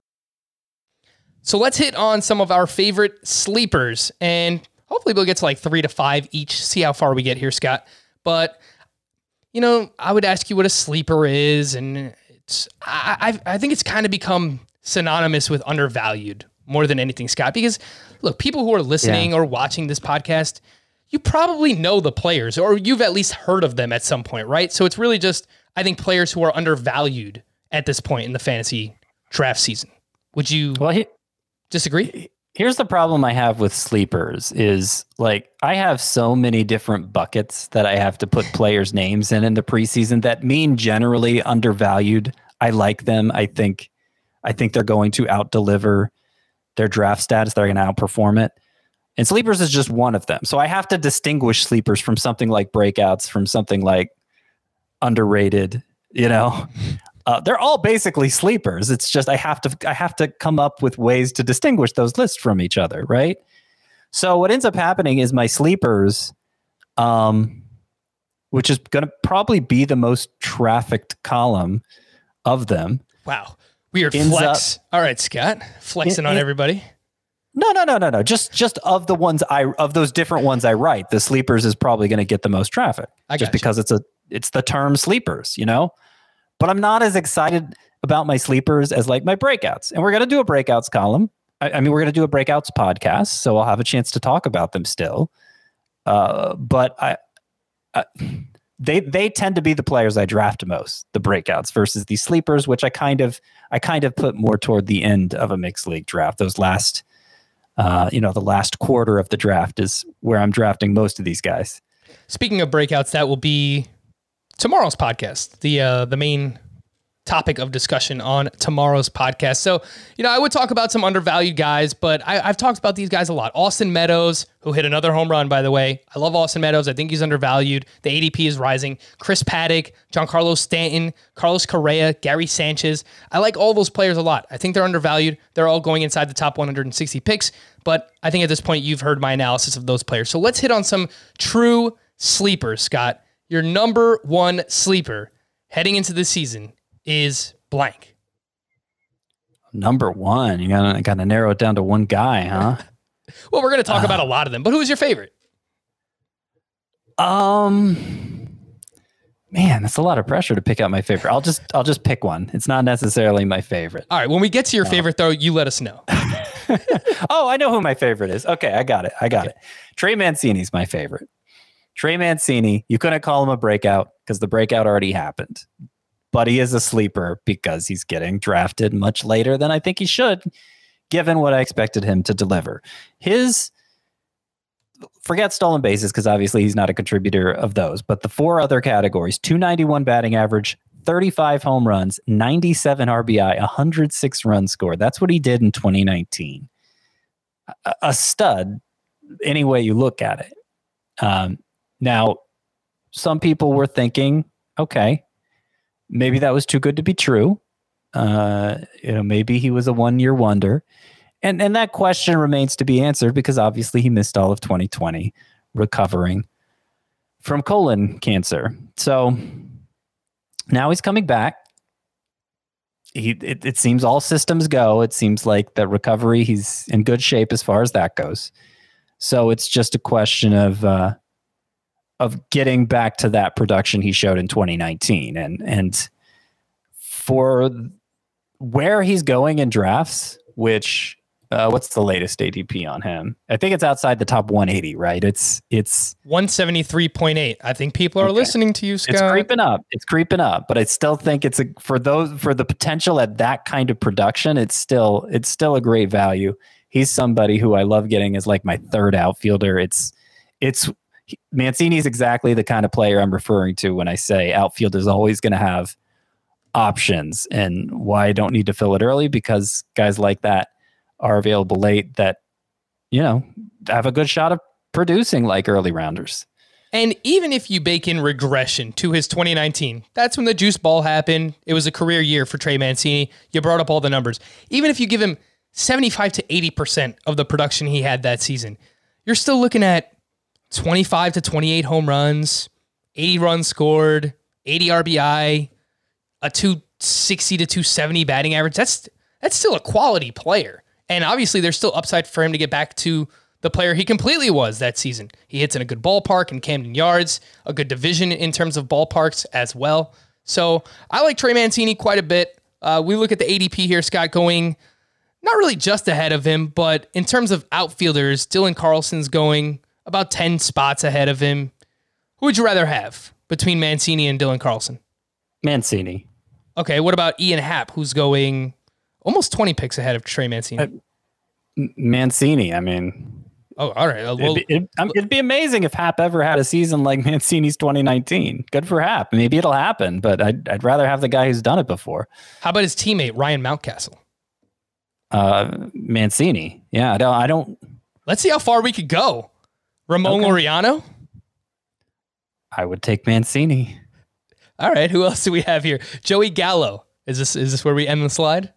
So let's hit on some of our favorite sleepers, and hopefully we'll get to like three to five each, see how far we get here, Scott. But, you know, I would ask you what a sleeper is, and it's I, I, I think it's kind of become synonymous with undervalued more than anything, Scott, because, look, people who are listening yeah. or watching this podcast, you probably know the players, or you've at least heard of them at some point, right? So it's really just, I think, players who are undervalued at this point in the fantasy draft season. Would you well, he, disagree? Here's the problem I have with sleepers is, like, I have so many different buckets that I have to put players' names in in the preseason that mean generally undervalued. I like them. I think, I think they're going to out-deliver their draft status. They're going to outperform it. And sleepers is just one of them. So I have to distinguish sleepers from something like breakouts, from something like underrated, you know, uh, they're all basically sleepers. It's just, I have to, I have to come up with ways to distinguish those lists from each other. Right. So what ends up happening is my sleepers, um, which is going to probably be the most trafficked column of them. Wow. Weird flex. Up, all right, Scott, flexing it, on it, everybody. No, no, no, no, no. Just, just of the ones I, of those different ones I write, the sleepers is probably going to get the most traffic, I just because it's a, it's the term sleepers, you know. But I'm not as excited about my sleepers as like my breakouts, and we're going to do a breakouts column. I, I mean, we're going to do a breakouts podcast, so I'll have a chance to talk about them still. Uh, but I, I, they, they tend to be the players I draft most, the breakouts versus the sleepers, which I kind of, I kind of put more toward the end of a mixed league draft. Those last. Uh, you know, the last quarter of the draft is where I'm drafting most of these guys. Speaking of breakouts, that will be tomorrow's podcast, the uh, the main topic of discussion on tomorrow's podcast. So, you know, I would talk about some undervalued guys, but I, I've talked about these guys a lot. Austin Meadows, who hit another home run, by the way. I love Austin Meadows. I think he's undervalued. The A D P is rising. Chris Paddock, Giancarlo Stanton, Carlos Correa, Gary Sanchez. I like all those players a lot. I think they're undervalued. They're all going inside the top one hundred sixty picks, but I think at this point you've heard my analysis of those players. So let's hit on some true sleepers, Scott. Your number one sleeper heading into this season is blank. Number one. You gotta, gotta narrow it down to one guy, huh? Well, we're going to talk uh, about a lot of them, but who is your favorite? Um, man, that's a lot of pressure to pick out my favorite. I'll just, I'll just pick one. It's not necessarily my favorite. All right. When we get to your no. favorite, though, you let us know. Oh, I know who my favorite is. Okay, I got it. I got okay. it. Trey Mancini's my favorite. Trey Mancini, you couldn't call him a breakout because the breakout already happened. But he is a sleeper because he's getting drafted much later than I think he should, given what I expected him to deliver. His, forget stolen bases because obviously he's not a contributor of those, but the four other categories, two ninety-one batting average, thirty-five home runs, ninety-seven R B I, one hundred six runs scored. That's what he did in twenty nineteen. A, a stud, any way you look at it. Um, now, some people were thinking, okay, maybe that was too good to be true. Uh, you know, maybe he was a one-year wonder. And and that question remains to be answered because obviously he missed all of twenty twenty recovering from colon cancer. So now he's coming back. He it, it seems all systems go. It seems like that recovery, he's in good shape as far as that goes. So it's just a question of uh, of getting back to that production he showed in twenty nineteen. And and for where he's going in drafts, which uh, what's the latest A D P on him? I think it's outside the top one eighty, right? It's it's one seventy-three point eight. I think people are okay. listening to you, Scott. It's creeping up. It's creeping up, but I still think it's a for those for the potential at that kind of production. It's still it's still a great value. He's somebody who I love getting as like my third outfielder. It's it's Mancini's exactly the kind of player I'm referring to when I say outfield is always going to have options, and why I don't need to fill it early because guys like that are available late that, you know, have a good shot of producing like early rounders. And even if you bake in regression to his twenty nineteen, that's when the juice ball happened. It was a career year for Trey Mancini. You brought up all the numbers. Even if you give him seventy-five to eighty percent of the production he had that season, you're still looking at twenty-five to twenty-eight home runs, eighty runs scored, eighty R B I, a two sixty to two seventy batting average. That's that's still a quality player. And obviously there's still upside for him to get back to the player he completely was that season. He hits in a good ballpark in Camden Yards, a good division in terms of ballparks as well. So I like Trey Mancini quite a bit. Uh, we look at the A D P here, Scott, going not really just ahead of him, but in terms of outfielders, Dylan Carlson's going about ten spots ahead of him. Who would you rather have between Mancini and Dylan Carlson? Mancini. Okay, what about Ian Happ, who's going almost twenty picks ahead of Trey Mancini? Uh, Mancini, I mean... Oh, all right. Uh, well, it'd, be, it'd, I mean, it'd be amazing if Happ ever had a season like Mancini's twenty nineteen. Good for Happ. Maybe it'll happen, but I'd, I'd rather have the guy who's done it before. How about his teammate, Ryan Mountcastle? Uh, Mancini. Yeah, I don't... I don't Let's see how far we could go. Ramon okay. Laureano? I would take Mancini. All right, who else do we have here? Joey Gallo. Is this is this where we end the slide?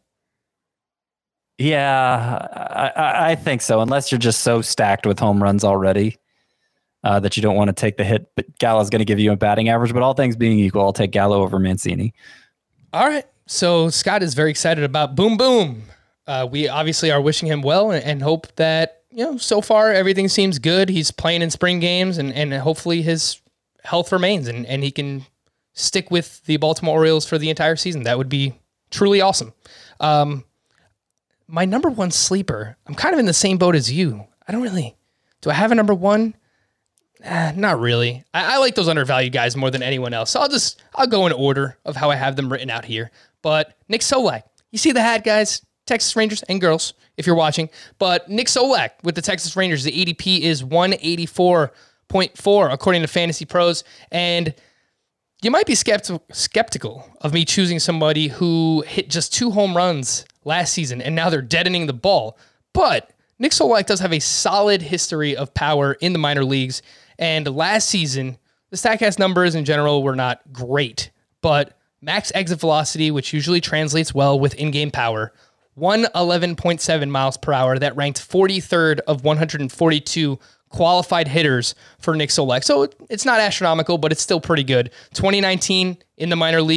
Yeah, I, I think so. Unless you're just so stacked with home runs already uh, that you don't want to take the hit. But Gallo's going to give you a batting average. But all things being equal, I'll take Gallo over Mancini. All right. So Scott is very excited about Boom Boom. Uh, we obviously are wishing him well and, and hope that, you know, so far everything seems good. He's playing in spring games and, and hopefully his health remains and, and he can stick with the Baltimore Orioles for the entire season. That would be truly awesome. Um, my number one sleeper, I'm kind of in the same boat as you. I don't really, do I have a number one? Eh, not really. I, I like those undervalued guys more than anyone else. So I'll just, I'll go in order of how I have them written out here. But Nick Solak, you see the hat, guys? Texas Rangers and girls, if you're watching. But Nick Solak with the Texas Rangers, the A D P is one eighty-four point four according to Fantasy Pros. And you might be skepti- skeptical of me choosing somebody who hit just two home runs last season and now they're deadening the ball. But Nick Solak does have a solid history of power in the minor leagues. And last season, the StatCast numbers in general were not great. But max exit velocity, which usually translates well with in-game power, one eleven point seven miles per hour. That ranked forty-third of one hundred forty-two qualified hitters for Nick Solak. So it's not astronomical, but it's still pretty good. twenty nineteen in the minor leagues,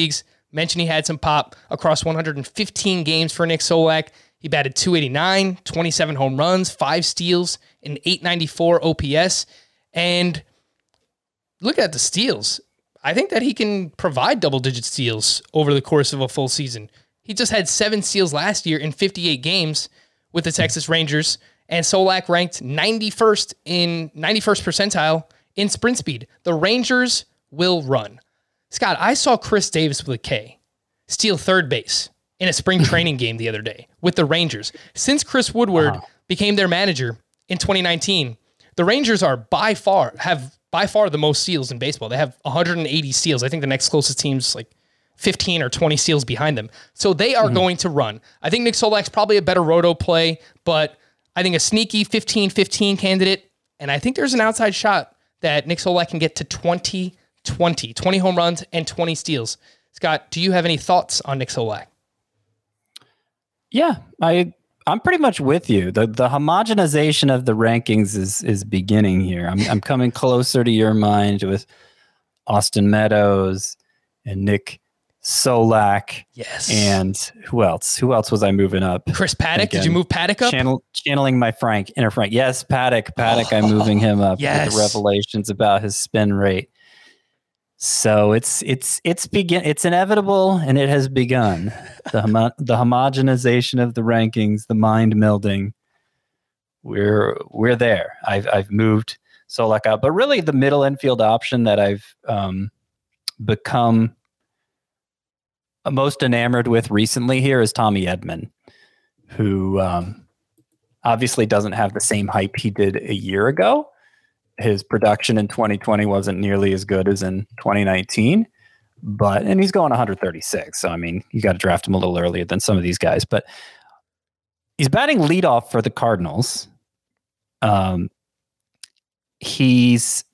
Mentioned he had some pop across one hundred fifteen games for Nick Solak. He batted two eighty-nine, twenty-seven home runs, five steals, and eight ninety-four O P S. And look at the steals. I think that he can provide double-digit steals over the course of a full season. He just had seven steals last year in fifty-eight games with the Texas Rangers, and Solak ranked ninety-first in ninety-first percentile in sprint speed. The Rangers will run. Scott, I saw Chris Davis with a K steal third base in a spring training game the other day with the Rangers. Since Chris Woodward wow. became their manager in twenty nineteen, the Rangers are by far, have by far the most steals in baseball. They have one hundred eighty steals. I think the next closest team's like fifteen or twenty steals behind them. So they are mm-hmm. going to run. I think Nick Solak's probably a better roto play, but I think a sneaky fifteen fifteen candidate, and I think there's an outside shot that Nick Solak can get to twenty twenty, twenty home runs and twenty steals. Scott, do you have any thoughts on Nick Solak? Yeah, I I'm pretty much with you. The the homogenization of the rankings is is beginning here. I'm I'm coming closer to your mind with Austin Meadows and Nick Solak. Yes. And who else? Who else was I moving up? Chris Paddock. Again, did you move Paddock up? Channel, channeling my Frank, inner Frank. Yes, Paddock. Paddock, oh, I'm moving him up yes. with the revelations about his spin rate. So it's it's it's begin it's inevitable, and it has begun. The homo- the homogenization of the rankings, the mind melding. We're we're there. I've I've moved Solak out, but really the middle infield option that I've um, become most enamored with recently here is Tommy Edman, who um, obviously doesn't have the same hype he did a year ago. His production in twenty twenty wasn't nearly as good as in twenty nineteen, but, and he's going one thirty-six. So, I mean, you got to draft him a little earlier than some of these guys, but he's batting leadoff for the Cardinals. Um, he's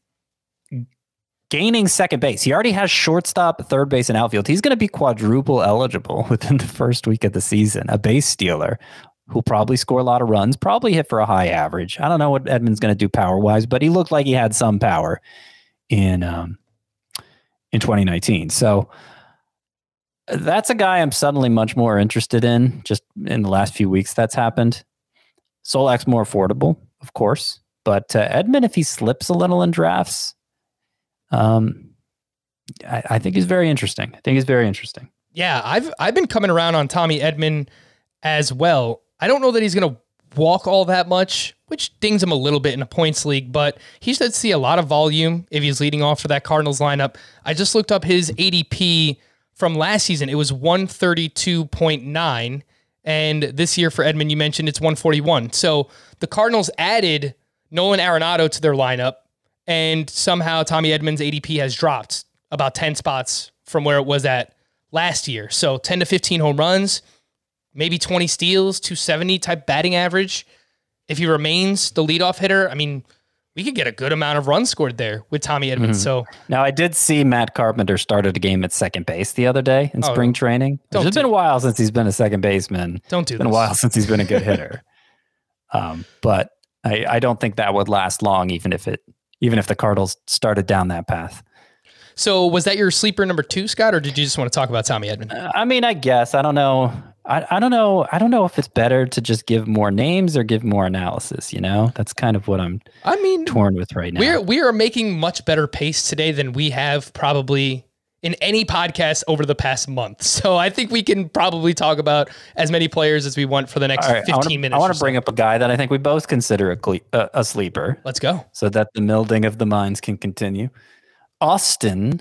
gaining second base. He already has shortstop, third base, and outfield. He's going to be quadruple eligible within the first week of the season, a base stealer who'll probably score a lot of runs, probably hit for a high average. I don't know what Edman's going to do power-wise, but he looked like he had some power in um, in twenty nineteen. So that's a guy I'm suddenly much more interested in. Just in the last few weeks that's happened. Solak's more affordable, of course, but uh, Edman, if he slips a little in drafts, um, I, I think he's very interesting. I think he's very interesting. Yeah, I've I've been coming around on Tommy Edman as well. I don't know that he's going to walk all that much, which dings him a little bit in a points league, but he should see a lot of volume if he's leading off for that Cardinals lineup. I just looked up his A D P from last season. It was one thirty-two point nine, and this year for Edman, you mentioned it's one forty-one. So the Cardinals added Nolan Arenado to their lineup, and somehow Tommy Edman's A D P has dropped about ten spots from where it was at last year. So ten to fifteen home runs, maybe twenty steals, two seventy type batting average. If he remains the leadoff hitter, I mean, we could get a good amount of runs scored there with Tommy Edman. Mm-hmm. So now I did see Matt Carpenter started a game at second base the other day in oh, spring training. It's been a while since he's been a second baseman. Don't do It's been this. a while since he's been a good hitter. um, but I, I don't think that would last long, even if it, even if the Cardinals started down that path. So was that your sleeper number two, Scott, or did you just want to talk about Tommy Edman? Uh, I mean, I guess I don't know. I, I don't know. I don't know if it's better to just give more names or give more analysis. You know, that's kind of what I'm. I mean, torn with right now. We're we are making much better pace today than we have probably in any podcast over the past month. So I think we can probably talk about as many players as we want for the next right, fifteen I wanna, minutes. I want to so. bring up a guy that I think we both consider a, cle- uh, a sleeper. Let's go, so that the melding of the minds can continue. Austin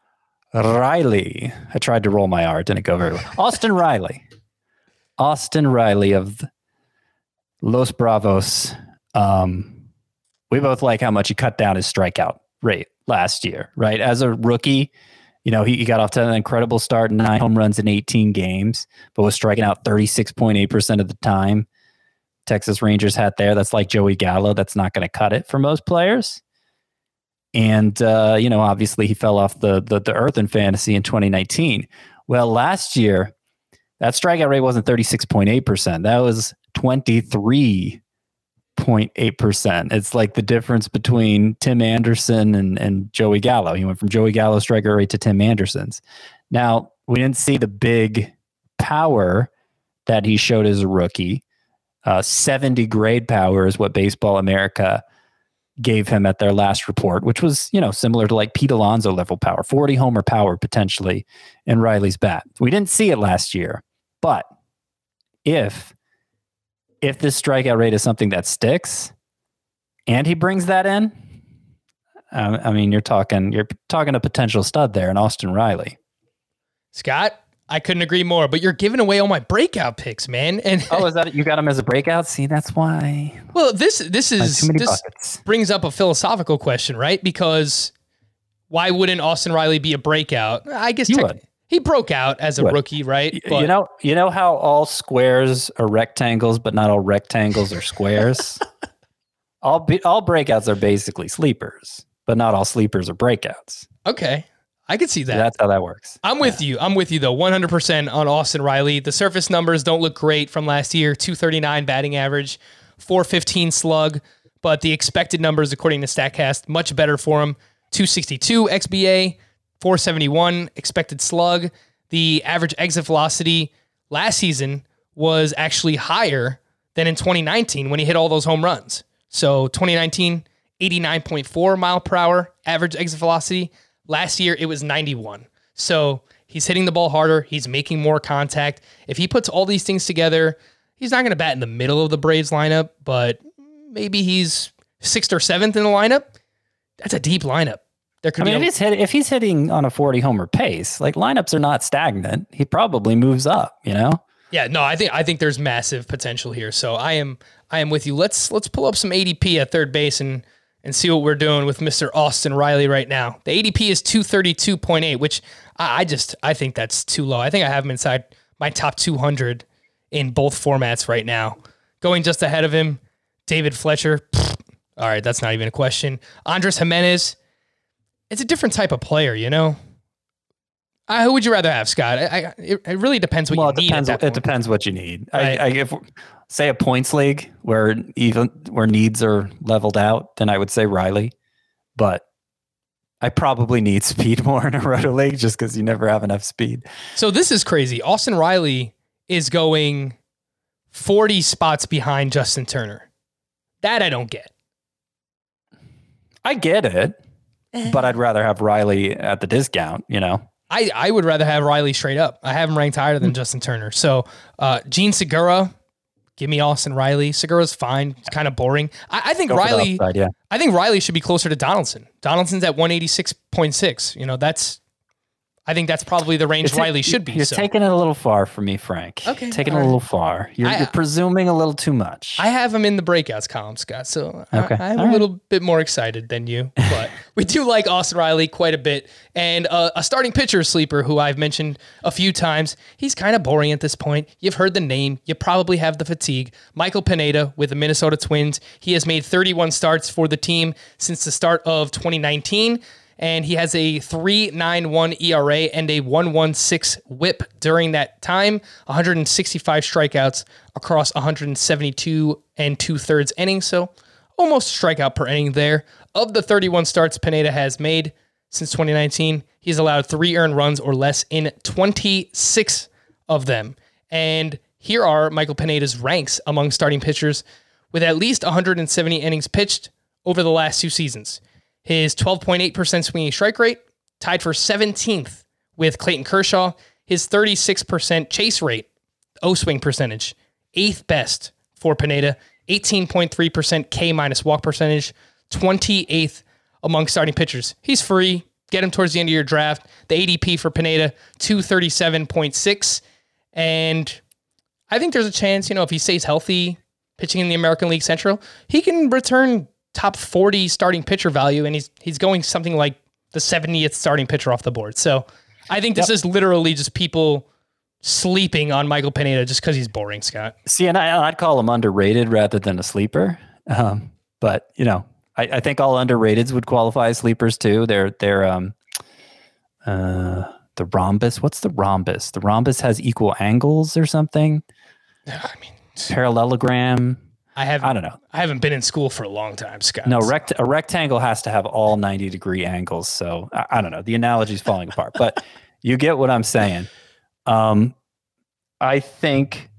Riley. I tried to roll my R. It didn't go very well. Austin Riley. Austin Riley of Los Bravos. Um, we both like how much he cut down his strikeout rate last year, right? As a rookie, you know, he, he got off to an incredible start, nine home runs in eighteen games, but was striking out thirty-six point eight percent of the time. Texas Rangers hat there. That's like Joey Gallo. That's not going to cut it for most players. And, uh, you know, obviously he fell off the, the, the earth in fantasy in twenty nineteen. Well, last year, that strikeout rate wasn't thirty-six point eight percent. That was twenty-three point eight percent. It's like the difference between Tim Anderson and, and Joey Gallo. He went from Joey Gallo's strikeout rate to Tim Anderson's. Now, we didn't see the big power that he showed as a rookie. Uh, seventy grade power is what Baseball America gave him at their last report, which was, you know, similar to like Pete Alonso level power, forty homer power potentially in Riley's bat. We didn't see it last year, but if if this strikeout rate is something that sticks and he brings that in, um, I mean, you're talking you're talking a potential stud there in Austin Riley. Scott, I couldn't agree more, but you're giving away all my breakout picks, man. And oh, is that you got him as a breakout? See, that's why. Well, this this is too many this buckets. brings up a philosophical question, right? Because why wouldn't Austin Riley be a breakout? I guess You tech- would. he broke out as a would. rookie, right? You know, you know how all squares are rectangles, but not all rectangles are squares. all be, all breakouts are basically sleepers, but not all sleepers are breakouts. Okay, I could see that. That's how that works. I'm with you. I'm with you, though, one hundred percent on Austin Riley. The surface numbers don't look great from last year, two thirty-nine batting average, four fifteen slug, but the expected numbers, according to StatCast, much better for him, two sixty-two X B A, four seventy-one expected slug. The average exit velocity last season was actually higher than in twenty nineteen when he hit all those home runs. So twenty nineteen, eighty-nine point four mile per hour average exit velocity. Last year, it was ninety-one. So he's hitting the ball harder. He's making more contact. If he puts all these things together, he's not going to bat in the middle of the Braves lineup, but maybe he's sixth or seventh in the lineup. That's a deep lineup. There could I mean, be if he's, hit, if he's hitting on a forty homer pace, like lineups are not stagnant. He probably moves up, you know? Yeah, no, I think I think there's massive potential here. So I am I am with you. Let's let's pull up some A D P at third base and and see what we're doing with Mister Austin Riley right now. The A D P is two thirty-two point eight, which I, I just I think that's too low. I think I have him inside my top two hundred in both formats right now. Going just ahead of him, David Fletcher. Pfft, all right, that's not even a question. Andres Jimenez. It's a different type of player, you know. Uh, who would you rather have, Scott? I, I, it, it really depends what well, you it need. depends. At that It point. depends what you need. Right. I, I if say a points league where even where needs are leveled out, then I would say Riley. But I probably need speed more in a roto league just because you never have enough speed. So this is crazy. Austin Riley is going forty spots behind Justin Turner. That I don't get. I get it, but I'd rather have Riley at the discount. You know. I, I would rather have Riley straight up. I have him ranked higher than Justin Turner. So uh, Gene Segura, give me Austin Riley. Segura's fine. It's kind of boring. I, I think Go for the Riley. upside, yeah. I think Riley should be closer to Donaldson. Donaldson's at one eighty-six point six. You know, that's. I think that's probably the range You're ta- Riley should be. You're so. taking it a little far for me, Frank. Okay, taking all it a right. little far. You're, I- you're presuming a little too much. I have him in the breakouts column, Scott. So Okay. I, I'm All a right. little bit more excited than you, but we do like Austin Riley quite a bit. And uh, a starting pitcher sleeper who I've mentioned a few times. He's kind of boring at this point. You've heard the name. You probably have the fatigue. Michael Pineda with the Minnesota Twins. He has made thirty-one starts for the team since the start of twenty nineteen. And he has a three point nine one E R A and a one point one six whip during that time. one hundred sixty-five strikeouts across one hundred seventy-two and two-thirds innings, so almost a strikeout per inning there. Of the thirty-one starts Pineda has made since twenty nineteen, he's allowed three earned runs or less in twenty-six of them. And here are Michael Pineda's ranks among starting pitchers with at least one hundred seventy innings pitched over the last two seasons. His twelve point eight percent swinging strike rate, tied for seventeenth with Clayton Kershaw. His thirty-six percent chase rate, O-swing percentage, eighth best for Pineda. eighteen point three percent K minus walk percentage, twenty-eighth among starting pitchers. He's free. Get him towards the end of your draft. The A D P for Pineda, two thirty-seven point six. And I think there's a chance, you know, if he stays healthy, pitching in the American League Central, he can return top forty starting pitcher value, and he's he's going something like the seventieth starting pitcher off the board. So I think this Yep. is literally just people sleeping on Michael Pineda just because he's boring, Scott. See, and I, I'd call him underrated rather than a sleeper. Um, but you know, I, I think all underrateds would qualify as sleepers too. They're they're um, uh, the rhombus. What's the rhombus? The rhombus has equal angles or something. I mean, Parallelogram. I haven't I don't know. I haven't been in school for a long time, Scott. No, rect- a rectangle has to have all ninety degree angles. So I, I don't know. The analogy's falling apart. But You get what I'm saying. Um, I think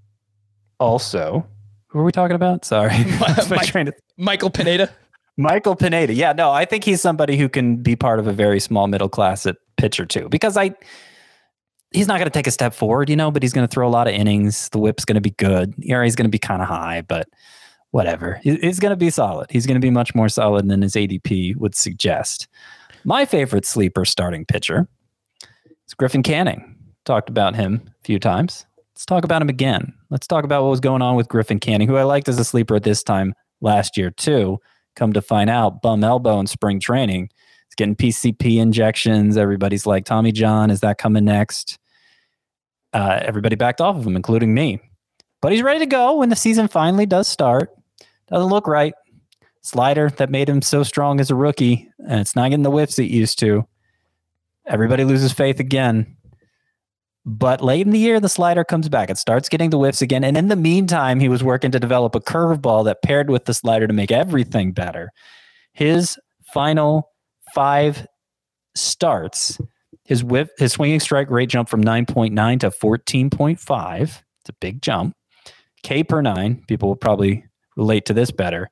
also, who are we talking about? Sorry. Mike, to... Michael Pineda. Michael Pineda. Yeah, no, I think he's somebody who can be part of a very small middle class at pitcher too, because I, he's not going to take a step forward, you know, but he's going to throw a lot of innings. The whip's going to be good. E R A is going to be kind of high, but whatever. He's going to be solid. He's going to be much more solid than his A D P would suggest. My favorite sleeper starting pitcher is Griffin Canning. Talked about him a few times. Let's talk about him again. Let's talk about what was going on with Griffin Canning, who I liked as a sleeper at this time last year too. Come to find out, bum elbow in spring training. He's getting P C P injections. Everybody's like, Tommy John, is that coming next? Uh, everybody backed off of him, including me. But he's ready to go when the season finally does start. Doesn't look right. Slider that made him so strong as a rookie, and it's not getting the whiffs it used to. Everybody loses faith again. But late in the year, the slider comes back. It starts getting the whiffs again. And in the meantime, he was working to develop a curveball that paired with the slider to make everything better. His final five starts, his whip, his swinging strike rate jumped from nine point nine to fourteen point five. It's a big jump. K per nine, people will probably relate to this better.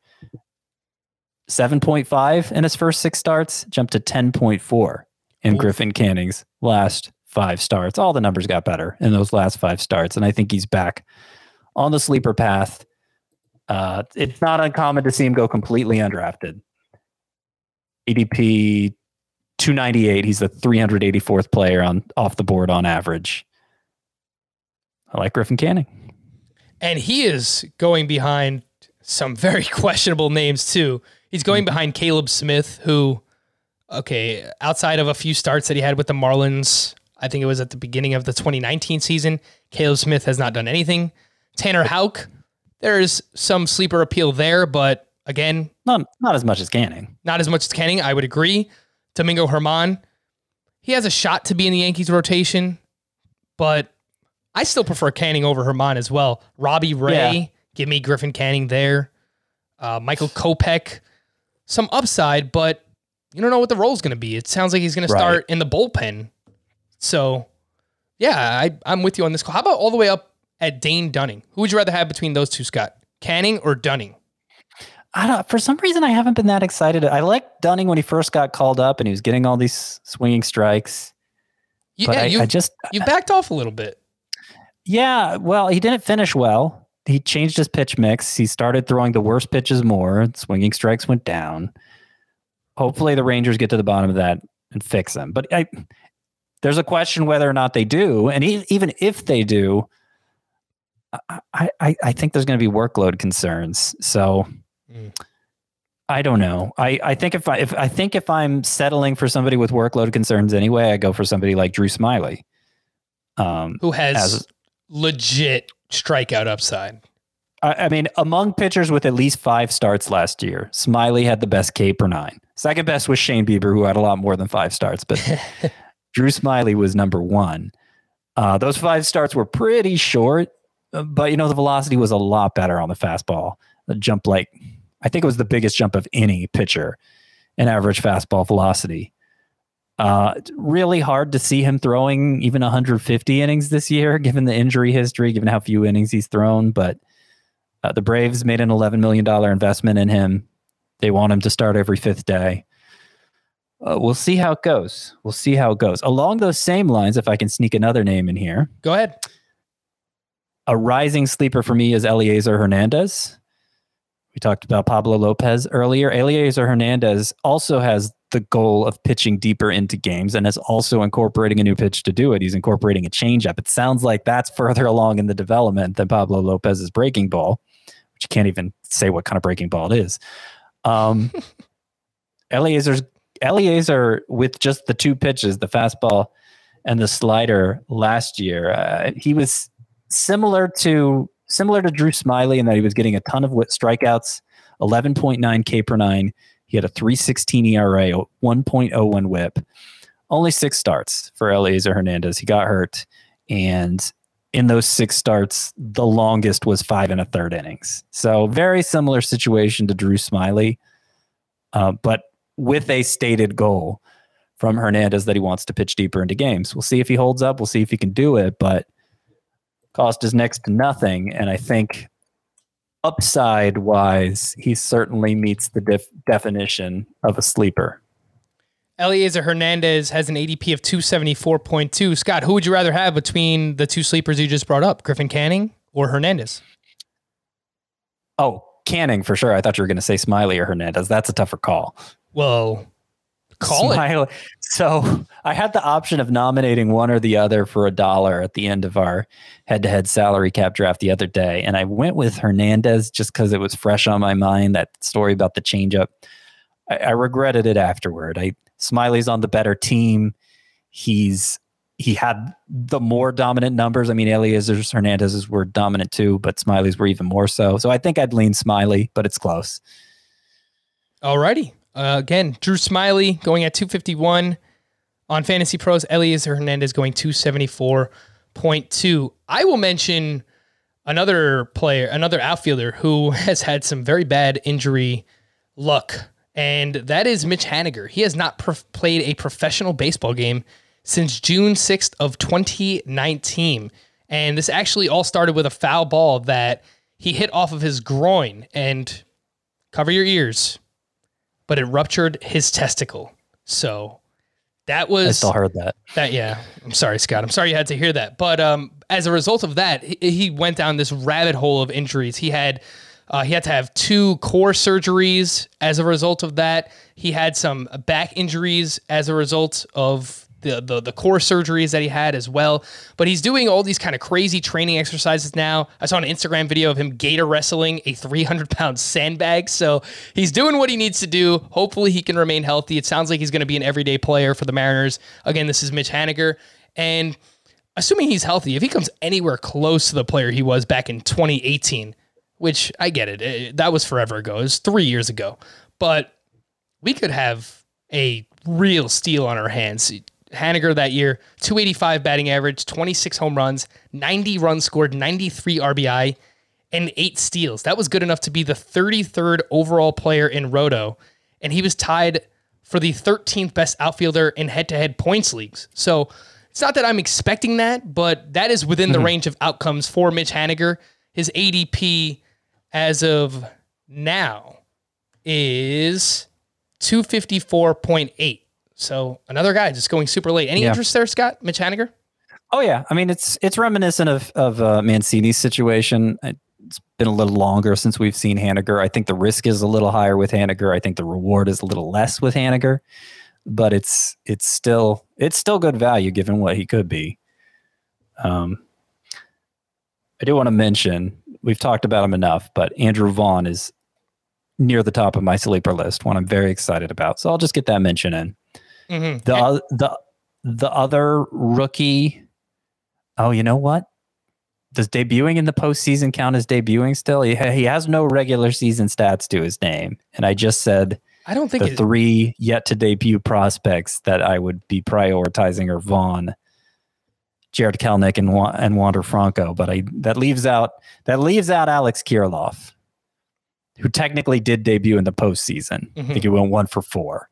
seven point five in his first six starts, jumped to ten point four in Ooh. Griffin Canning's last five starts. All the numbers got better in those last five starts, and I think he's back on the sleeper path. Uh, it's not uncommon to see him go completely undrafted. A D P two ninety-eight. He's the three hundred eighty-fourth player on off the board on average. I like Griffin Canning. And he is going behind some very questionable names too. He's going behind Caleb Smith, who, okay, outside of a few starts that he had with the Marlins, I think it was at the beginning of the twenty nineteen season, Caleb Smith has not done anything. Tanner Houck, there's some sleeper appeal there, but again, not, not as much as Canning. Not as much as Canning, I would agree. Domingo Germán, he has a shot to be in the Yankees rotation, but I still prefer Canning over Germán as well. Robbie Ray, yeah. Give me Griffin Canning there. Uh, Michael Kopech, some upside, but you don't know what the role's going to be. It sounds like he's going to start right. in the bullpen. So, yeah, I, I'm with you on this call. How about all the way up at Dane Dunning? Who would you rather have between those two, Scott? Canning or Dunning? I don't. For some reason, I haven't been that excited. I liked Dunning when he first got called up and he was getting all these swinging strikes. Yeah, I, you, I just you backed off a little bit. Yeah, well, he didn't finish well. He changed his pitch mix. He started throwing the worst pitches more. Swinging strikes went down. Hopefully, the Rangers get to the bottom of that and fix them. But I, there's a question whether or not they do. And e- even if they do, I, I, I think there's going to be workload concerns. So mm. I don't know. I, I think if I if I think if I'm settling for somebody with workload concerns anyway, I go for somebody like Drew Smyly, um, who has as, legit strikeout upside. I, I mean, among pitchers with at least five starts last year, Smyly had the best K per nine. Second best was Shane Bieber, who had a lot more than five starts, but Drew Smyly was number one. Uh, those five starts were pretty short, but you know the velocity was a lot better on the fastball. The jump, like I think it was the biggest jump of any pitcher in average fastball velocity. Uh, really hard to see him throwing even one hundred fifty innings this year, given the injury history, given how few innings he's thrown. But uh, the Braves made an eleven million dollars investment in him. They want him to start every fifth day. Uh, we'll see how it goes. We'll see how it goes. Along those same lines, if I can sneak another name in here. Go ahead. A rising sleeper for me is Eliezer Hernandez. We talked about Pablo Lopez earlier. Eliezer Hernandez also has the goal of pitching deeper into games and is also incorporating a new pitch to do it. He's incorporating a changeup. It sounds like that's further along in the development than Pablo Lopez's breaking ball, which you can't even say what kind of breaking ball it is. Um, Eliezer's Eliezer with just the two pitches, the fastball and the slider last year, uh, he was similar to similar to Drew Smyly in that he was getting a ton of strikeouts, eleven point nine K per nine. He had a three sixteen E R A, a one point oh one whip. Only six starts for Eliezer Hernandez. He got hurt, and in those six starts, the longest was five and a third innings. So very similar situation to Drew Smyly, uh, but with a stated goal from Hernandez that he wants to pitch deeper into games. We'll see if he holds up. We'll see if he can do it, but cost is next to nothing. And I think upside wise, he certainly meets the def- definition of a sleeper. Eliezer Hernandez has an A D P of two seventy-four point two. Scott, who would you rather have between the two sleepers you just brought up, Griffin Canning or Hernandez? Oh, Canning for sure. I thought you were going to say Smiley or Hernandez. That's a tougher call. Well, call Smiley. it. So I had the option of nominating one or the other for a dollar at the end of our head-to-head salary cap draft the other day, and I went with Hernandez just because it was fresh on my mind, that story about the changeup. I, I regretted it afterward. I Smiley's on the better team. He's he had the more dominant numbers. I mean, Eliezer Hernandez's were dominant too, but Smiley's were even more so. So I think I'd lean Smiley, but it's close. Alrighty. Uh, again, Drew Smiley going at two fifty-one on Fantasy Pros. Eliezer Hernandez going two seventy-four point two. I will mention another player, another outfielder who has had some very bad injury luck, and that is Mitch Haniger. He has not prof- played a professional baseball game since June sixth of twenty nineteen. And this actually all started with a foul ball that he hit off of his groin, and cover your ears, but it ruptured his testicle. So that was... I still heard that. That, yeah. I'm sorry, Scott. I'm sorry you had to hear that. But um, as a result of that, he, he went down this rabbit hole of injuries. He had uh, he had to have two core surgeries as a result of that. He had some back injuries as a result of the, the, the core surgeries that he had as well. But he's doing all these kind of crazy training exercises now. I saw an Instagram video of him gator wrestling a three hundred pound sandbag. So he's doing what he needs to do. Hopefully he can remain healthy. It sounds like he's going to be an everyday player for the Mariners. Again, this is Mitch Haniger. And assuming he's healthy, if he comes anywhere close to the player he was back in twenty eighteen, which I get it, it that was forever ago. It was three years ago. But we could have a real steal on our hands. Haniger that year, two eighty-five batting average, twenty-six home runs, ninety runs scored, ninety-three R B I, and eight steals. That was good enough to be the thirty-third overall player in Roto, and he was tied for the thirteenth best outfielder in head-to-head points leagues. So it's not that I'm expecting that, but that is within the Mm-hmm. range of outcomes for Mitch Haniger. His A D P as of now is two fifty-four point eight. So another guy just going super late. Any Yeah. interest there, Scott? Mitch Haniger? Oh yeah, I mean it's it's reminiscent of of uh, Mancini's situation. It's been a little longer since we've seen Haniger. I think the risk is a little higher with Haniger. I think the reward is a little less with Haniger, but it's it's still it's still good value given what he could be. Um, I do want to mention, we've talked about him enough, but Andrew Vaughn is near the top of my sleeper list, one I'm very excited about. So I'll just get that mention in. Mm-hmm. The the the other rookie. Oh, you know what? Does debuting in the postseason count as debuting still? He, ha- he has no regular season stats to his name, and I just said I don't think the it, three yet to debut prospects that I would be prioritizing are Vaughn, Jared Kelenic, and Wa- and Wander Franco. But I that leaves out that leaves out Alex Kirilloff, who technically did debut in the postseason. Mhm. I think he went one for four.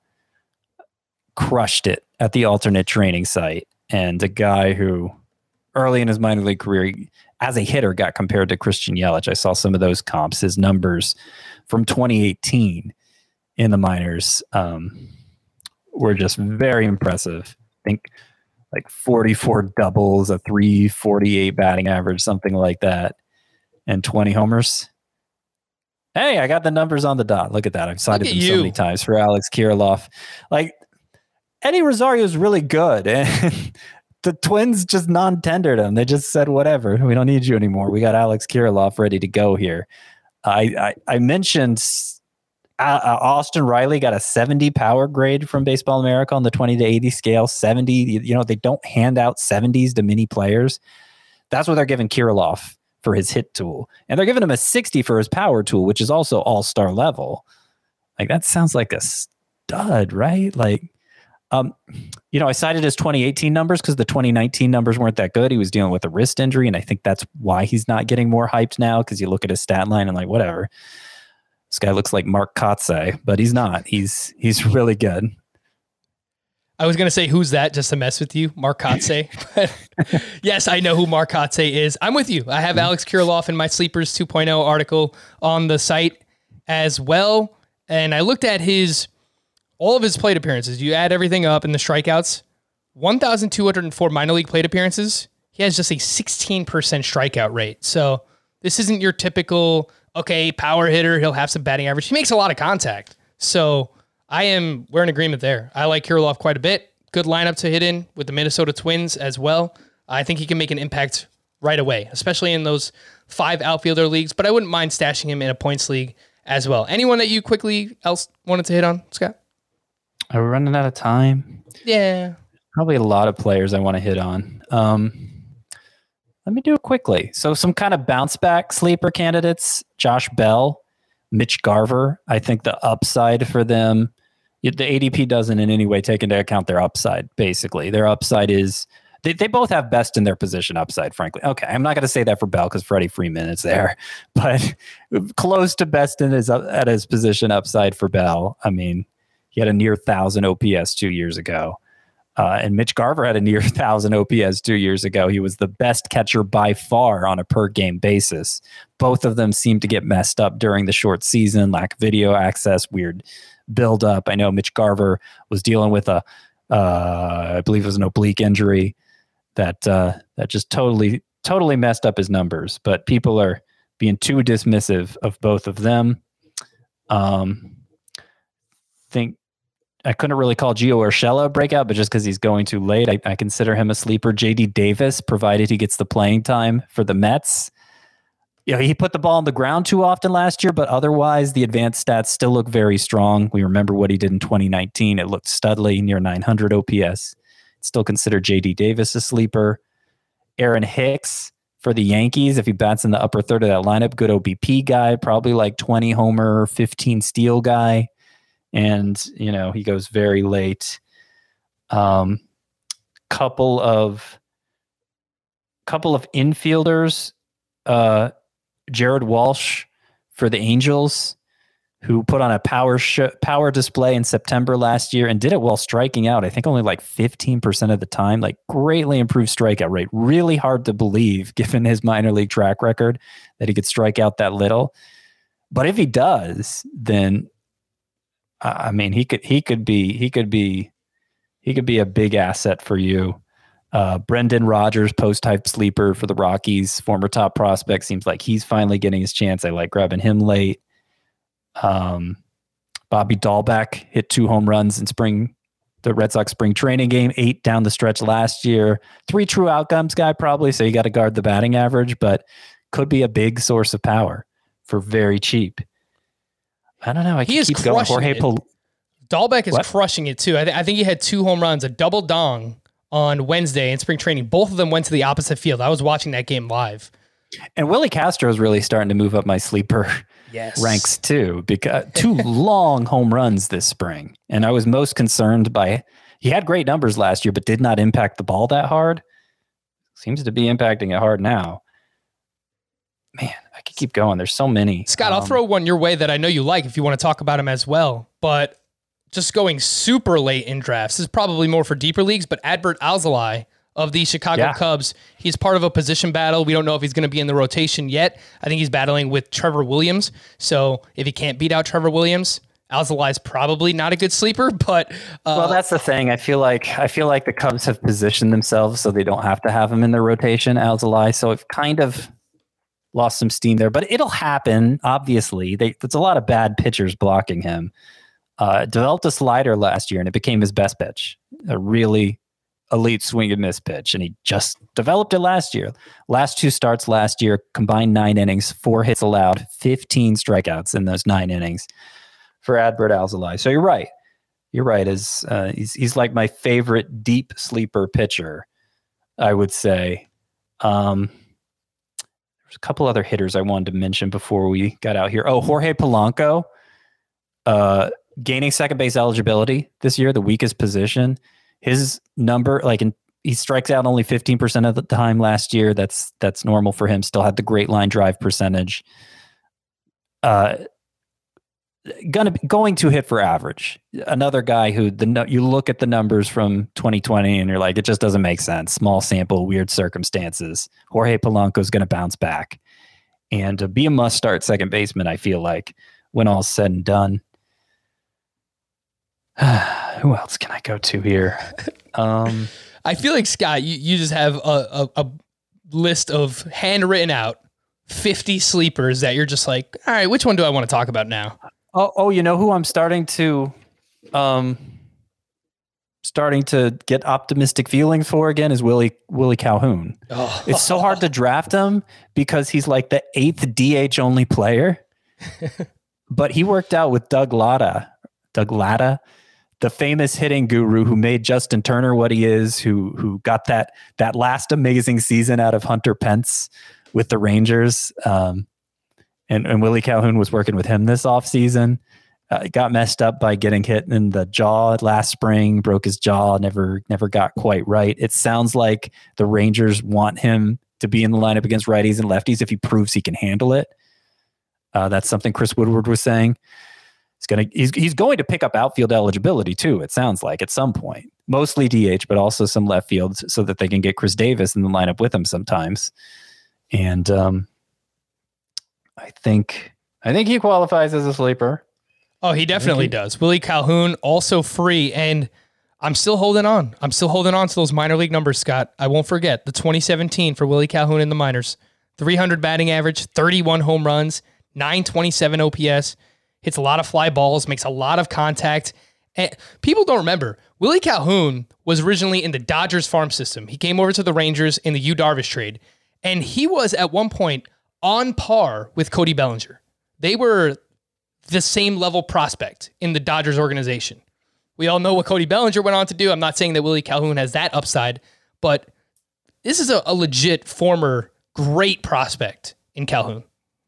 Crushed it at the alternate training site, and a guy who early in his minor league career as a hitter got compared to Christian Yelich. I saw some of those comps. His numbers from twenty eighteen in the minors um, were just very impressive. I think like forty-four doubles, a three forty-eight batting average, something like that, and twenty homers. Hey, I got the numbers on the dot. Look at that. I've cited Look them at so you. many times for Alex Kirilloff. Like, Eddie Rosario is really good, and the Twins just non-tendered him. They just said, whatever, we don't need you anymore. We got Alex Kirilloff ready to go here. I I, I mentioned uh, uh, Austin Riley got a seventy power grade from Baseball America on the twenty to eighty scale. seventy, you, you know, they don't hand out seventies to many players. That's what they're giving Kirilloff for his hit tool. And they're giving him a sixty for his power tool, which is also all-star level. Like, that sounds like a stud, right? Like, Um, you know, I cited his twenty eighteen numbers because the twenty nineteen numbers weren't that good. He was dealing with a wrist injury, and I think that's why he's not getting more hyped now, because you look at his stat line and like, whatever. This guy looks like Mark Kotsay, but he's not. He's he's really good. I was going to say, who's that, just to mess with you, Mark Kotze. But yes, I know who Mark Kotze is. I'm with you. I have Alex Kirilloff in my Sleepers two point oh article on the site as well. And I looked at his all of his plate appearances. You add everything up in the strikeouts, one thousand two hundred four minor league plate appearances. He has just a sixteen percent strikeout rate. So this isn't your typical, okay, power hitter. He'll have some batting average. He makes a lot of contact. So I am, we're in agreement there. I like Kirilloff quite a bit. Good lineup to hit in with the Minnesota Twins as well. I think he can make an impact right away, especially in those five outfielder leagues, but I wouldn't mind stashing him in a points league as well. Anyone that you quickly else wanted to hit on, Scott? Are we running out of time? Yeah. Probably a lot of players I want to hit on. Um, let me do it quickly. So some kind of bounce back sleeper candidates, Josh Bell, Mitch Garver. I think the upside for them, the A D P doesn't in any way take into account their upside, basically. Their upside is, they, they both have best in their position upside, frankly. Okay, I'm not going to say that for Bell because Freddie Freeman is there, but close to best in his at his position upside for Bell. I mean, he had a near one thousand O P S two years ago. Uh, and Mitch Garver had a near one thousand O P S two years ago. He was the best catcher by far on a per-game basis. Both of them seemed to get messed up during the short season, lack of video access, weird build-up. I know Mitch Garver was dealing with a, uh, I believe it was an oblique injury that uh, that just totally, totally messed up his numbers. But people are being too dismissive of both of them. Um, think I couldn't really call Gio Urshela a breakout, but just because he's going too late, I, I consider him a sleeper. J D Davis, provided he gets the playing time for the Mets. You know, he put the ball on the ground too often last year, but otherwise the advanced stats still look very strong. We remember what he did in twenty nineteen. It looked studly, near nine hundred O P S. Still consider J D Davis a sleeper. Aaron Hicks for the Yankees, if he bats in the upper third of that lineup, good O B P guy, probably like twenty homer, fifteen steal guy. And, you know, he goes very late. Um, couple of couple of infielders, uh, Jared Walsh for the Angels, who put on a power sh- power display in September last year and did it while striking out. I think only like fifteen percent of the time, like greatly improved strikeout rate. Really hard to believe, given his minor league track record, that he could strike out that little. But if he does, then I mean, he could he could be he could be he could be a big asset for you. Uh, Brendan Rodgers, post-type sleeper for the Rockies, former top prospect, seems like he's finally getting his chance. I like grabbing him late. Um, Bobby Dahlbeck hit two home runs in spring, the Red Sox spring training game, eight down the stretch last year. Three true outcomes guy probably, so you got to guard the batting average, but could be a big source of power for very cheap. I don't know. I he can is keep going. crushing Jorge it. Pol- Dahlbeck is What? crushing it too. I, th- I think he had two home runs, a double dong on Wednesday in spring training. Both of them went to the opposite field. I was watching that game live. And Willie Castro is really starting to move up my sleeper Yes. ranks too, because two long home runs this spring. And I was most concerned by, he had great numbers last year, but did not impact the ball that hard. Seems to be impacting it hard now. Man, I could keep going. There's so many. Scott, I'll Um, throw one your way that I know you like if you want to talk about him as well. But just going super late in drafts, this is probably more for deeper leagues, but Adbert Alzolay of the Chicago Yeah. Cubs, he's part of a position battle. We don't know if he's going to be in the rotation yet. I think he's battling with Trevor Williams. So if he can't beat out Trevor Williams, Alzolay is probably not a good sleeper, but uh, well, that's the thing. I feel like I feel like the Cubs have positioned themselves so they don't have to have him in their rotation, Alzolay. So I've kind of lost some steam there, but it'll happen. Obviously, they, there's a lot of bad pitchers blocking him. Uh, developed a slider last year, and it became his best pitch. A really elite swing and miss pitch, and he just developed it last year. Last two starts last year, combined nine innings, four hits allowed, fifteen strikeouts in those nine innings for Adbert Alzolay. So you're right. You're right. As uh, he's he's like my favorite deep sleeper pitcher, I would say. Um, there's a couple other hitters I wanted to mention before we got out here. Oh, Jorge Polanco, uh, gaining second base eligibility this year, the weakest position. His number, like in, he strikes out only fifteen percent of the time last year. That's that's normal for him. Still had the great line drive percentage. Uh, gonna be, going to hit for average. Another guy who the you look at the numbers from twenty twenty and you're like, it just doesn't make sense. Small sample, weird circumstances. Jorge Polanco is going to bounce back and to be a must start second baseman. I feel like when all's said and done. Who else can I go to here? Um, I feel like Scott, you, you just have a, a, a list of handwritten out fifty sleepers that you're just like, all right, which one do I want to talk about now? Oh, oh, you know who I'm starting to, um, starting to get optimistic feelings for again is Willie Willie Calhoun. Oh. It's so hard to draft him because he's like the eighth D H only player, but he worked out with Doug Latta, Doug Latta, the famous hitting guru who made Justin Turner what he is, who who got that that last amazing season out of Hunter Pence with the Rangers. Um, and, and Willie Calhoun was working with him this offseason. Uh, got messed up by getting hit in the jaw last spring, broke his jaw, never never got quite right. It sounds like the Rangers want him to be in the lineup against righties and lefties if he proves he can handle it. Uh, that's something Chris Woodward was saying. He's gonna he's he's going to pick up outfield eligibility too. It sounds like at some point, mostly D H, but also some left fields, so that they can get Chris Davis in the lineup with him sometimes. And um, I think I think he qualifies as a sleeper. Oh, he definitely he, does. Willie Calhoun also free, and I'm still holding on. I'm still holding on to those minor league numbers, Scott. I won't forget the twenty seventeen for Willie Calhoun in the minors: three hundred batting average, thirty-one home runs, nine twenty-seven O P S. Hits a lot of fly balls, makes a lot of contact. And people don't remember, Willie Calhoun was originally in the Dodgers farm system. He came over to the Rangers in the Yu Darvish trade, and he was at one point on par with Cody Bellinger. They were the same level prospect in the Dodgers organization. We all know what Cody Bellinger went on to do. I'm not saying that Willie Calhoun has that upside, but this is a, a legit former great prospect in Calhoun.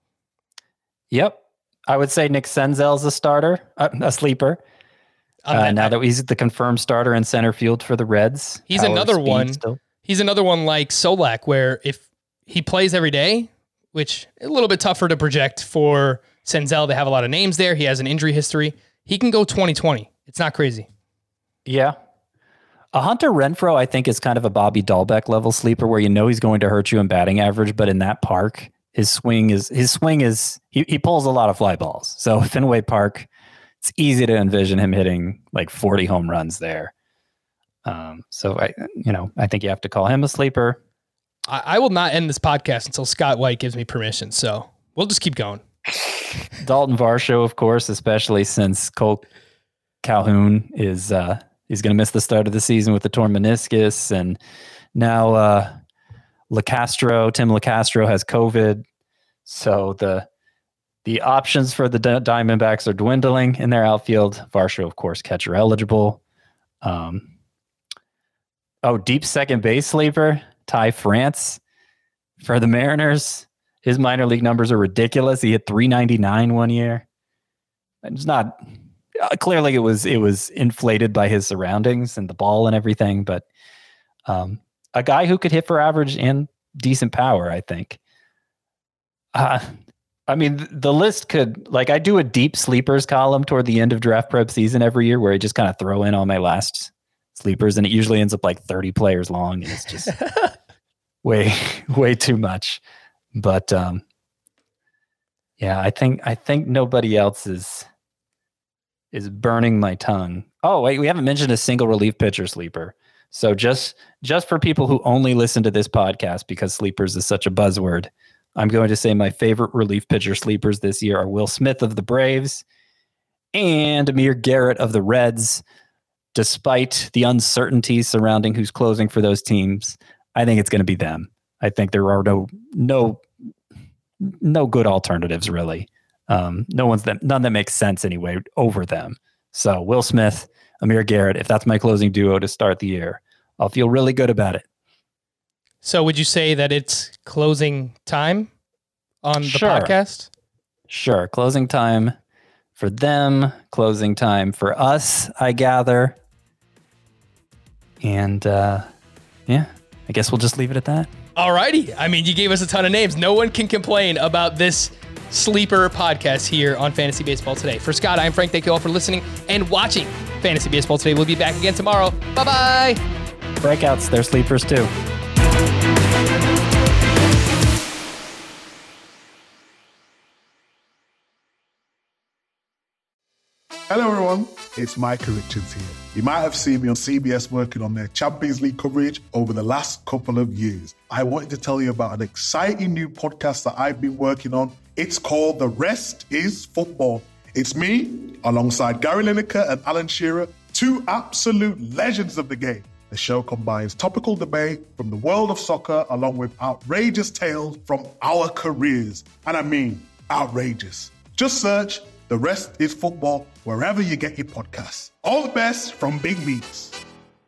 Yep. I would say Nick Senzel's a starter, uh, a sleeper. Uh, now that he's the confirmed starter in center field for the Reds. He's Power another one. Still. He's another one like Solak, where if he plays every day, which is a little bit tougher to project for Senzel, they have a lot of names there. He has an injury history. He can go twenty twenty. It's not crazy. Yeah. A Hunter Renfroe, I think, is kind of a Bobby Dahlbeck level sleeper where you know he's going to hurt you in batting average, but in that park, his swing is his swing is he, he pulls a lot of fly balls. So Fenway Park, it's easy to envision him hitting like forty home runs there. Um, so I, you know, I think you have to call him a sleeper. I, I will not end this podcast until Scott White gives me permission. So we'll just keep going. Dalton Varsho, of course, especially since Cole Calhoun is uh, he's going to miss the start of the season with the torn meniscus, and now uh, LeCastro, Tim LeCastro has COVID, so the the options for the D- Diamondbacks are dwindling in their outfield. Varsho, of course, catcher eligible. Um, oh, deep second base sleeper Ty France for the Mariners. His minor league numbers are ridiculous. He hit three ninety-nine one year. It's not uh, clearly it was it was inflated by his surroundings and the ball and everything, but um, a guy who could hit for average and decent power, I think. Uh, I mean, the list could, like, I do a deep sleepers column toward the end of draft prep season every year where I just kind of throw in all my last sleepers, and it usually ends up like thirty players long, and it's just way way too much. But um, yeah, I think I think nobody else is is burning my tongue. Oh, wait, we haven't mentioned a single relief pitcher sleeper. So just just for people who only listen to this podcast because sleepers is such a buzzword, I'm going to say my favorite relief pitcher sleepers this year are Will Smith of the Braves and Amir Garrett of the Reds. Despite the uncertainty surrounding who's closing for those teams, I think it's going to be them. I think there are no no no good alternatives really. Um, no one's that none that makes sense anyway over them. So Will Smith, Amir Garrett, if that's my closing duo to start the year, I'll feel really good about it. So would you say that it's closing time on the sure. podcast? Sure. Closing time for them, closing time for us, I gather. And uh, yeah, I guess we'll just leave it at that. Alrighty. I mean, you gave us a ton of names. No one can complain about this sleeper podcast here on Fantasy Baseball Today. For Scott, I'm Frank. Thank you all for listening and watching Fantasy Baseball Today. We'll be back again tomorrow. Bye-bye. Breakouts, they're sleepers too. Hello everyone, it's Micah Richards here. You might have seen me on C B S working on their Champions League coverage over the last couple of years. I wanted to tell you about an exciting new podcast that I've been working on. It's called The Rest is Football. It's me, alongside Gary Lineker and Alan Shearer, two absolute legends of the game. The show combines topical debate from the world of soccer along with outrageous tales from our careers. And I mean, outrageous. Just search The Rest is Football wherever you get your podcasts. All the best from Big Meats.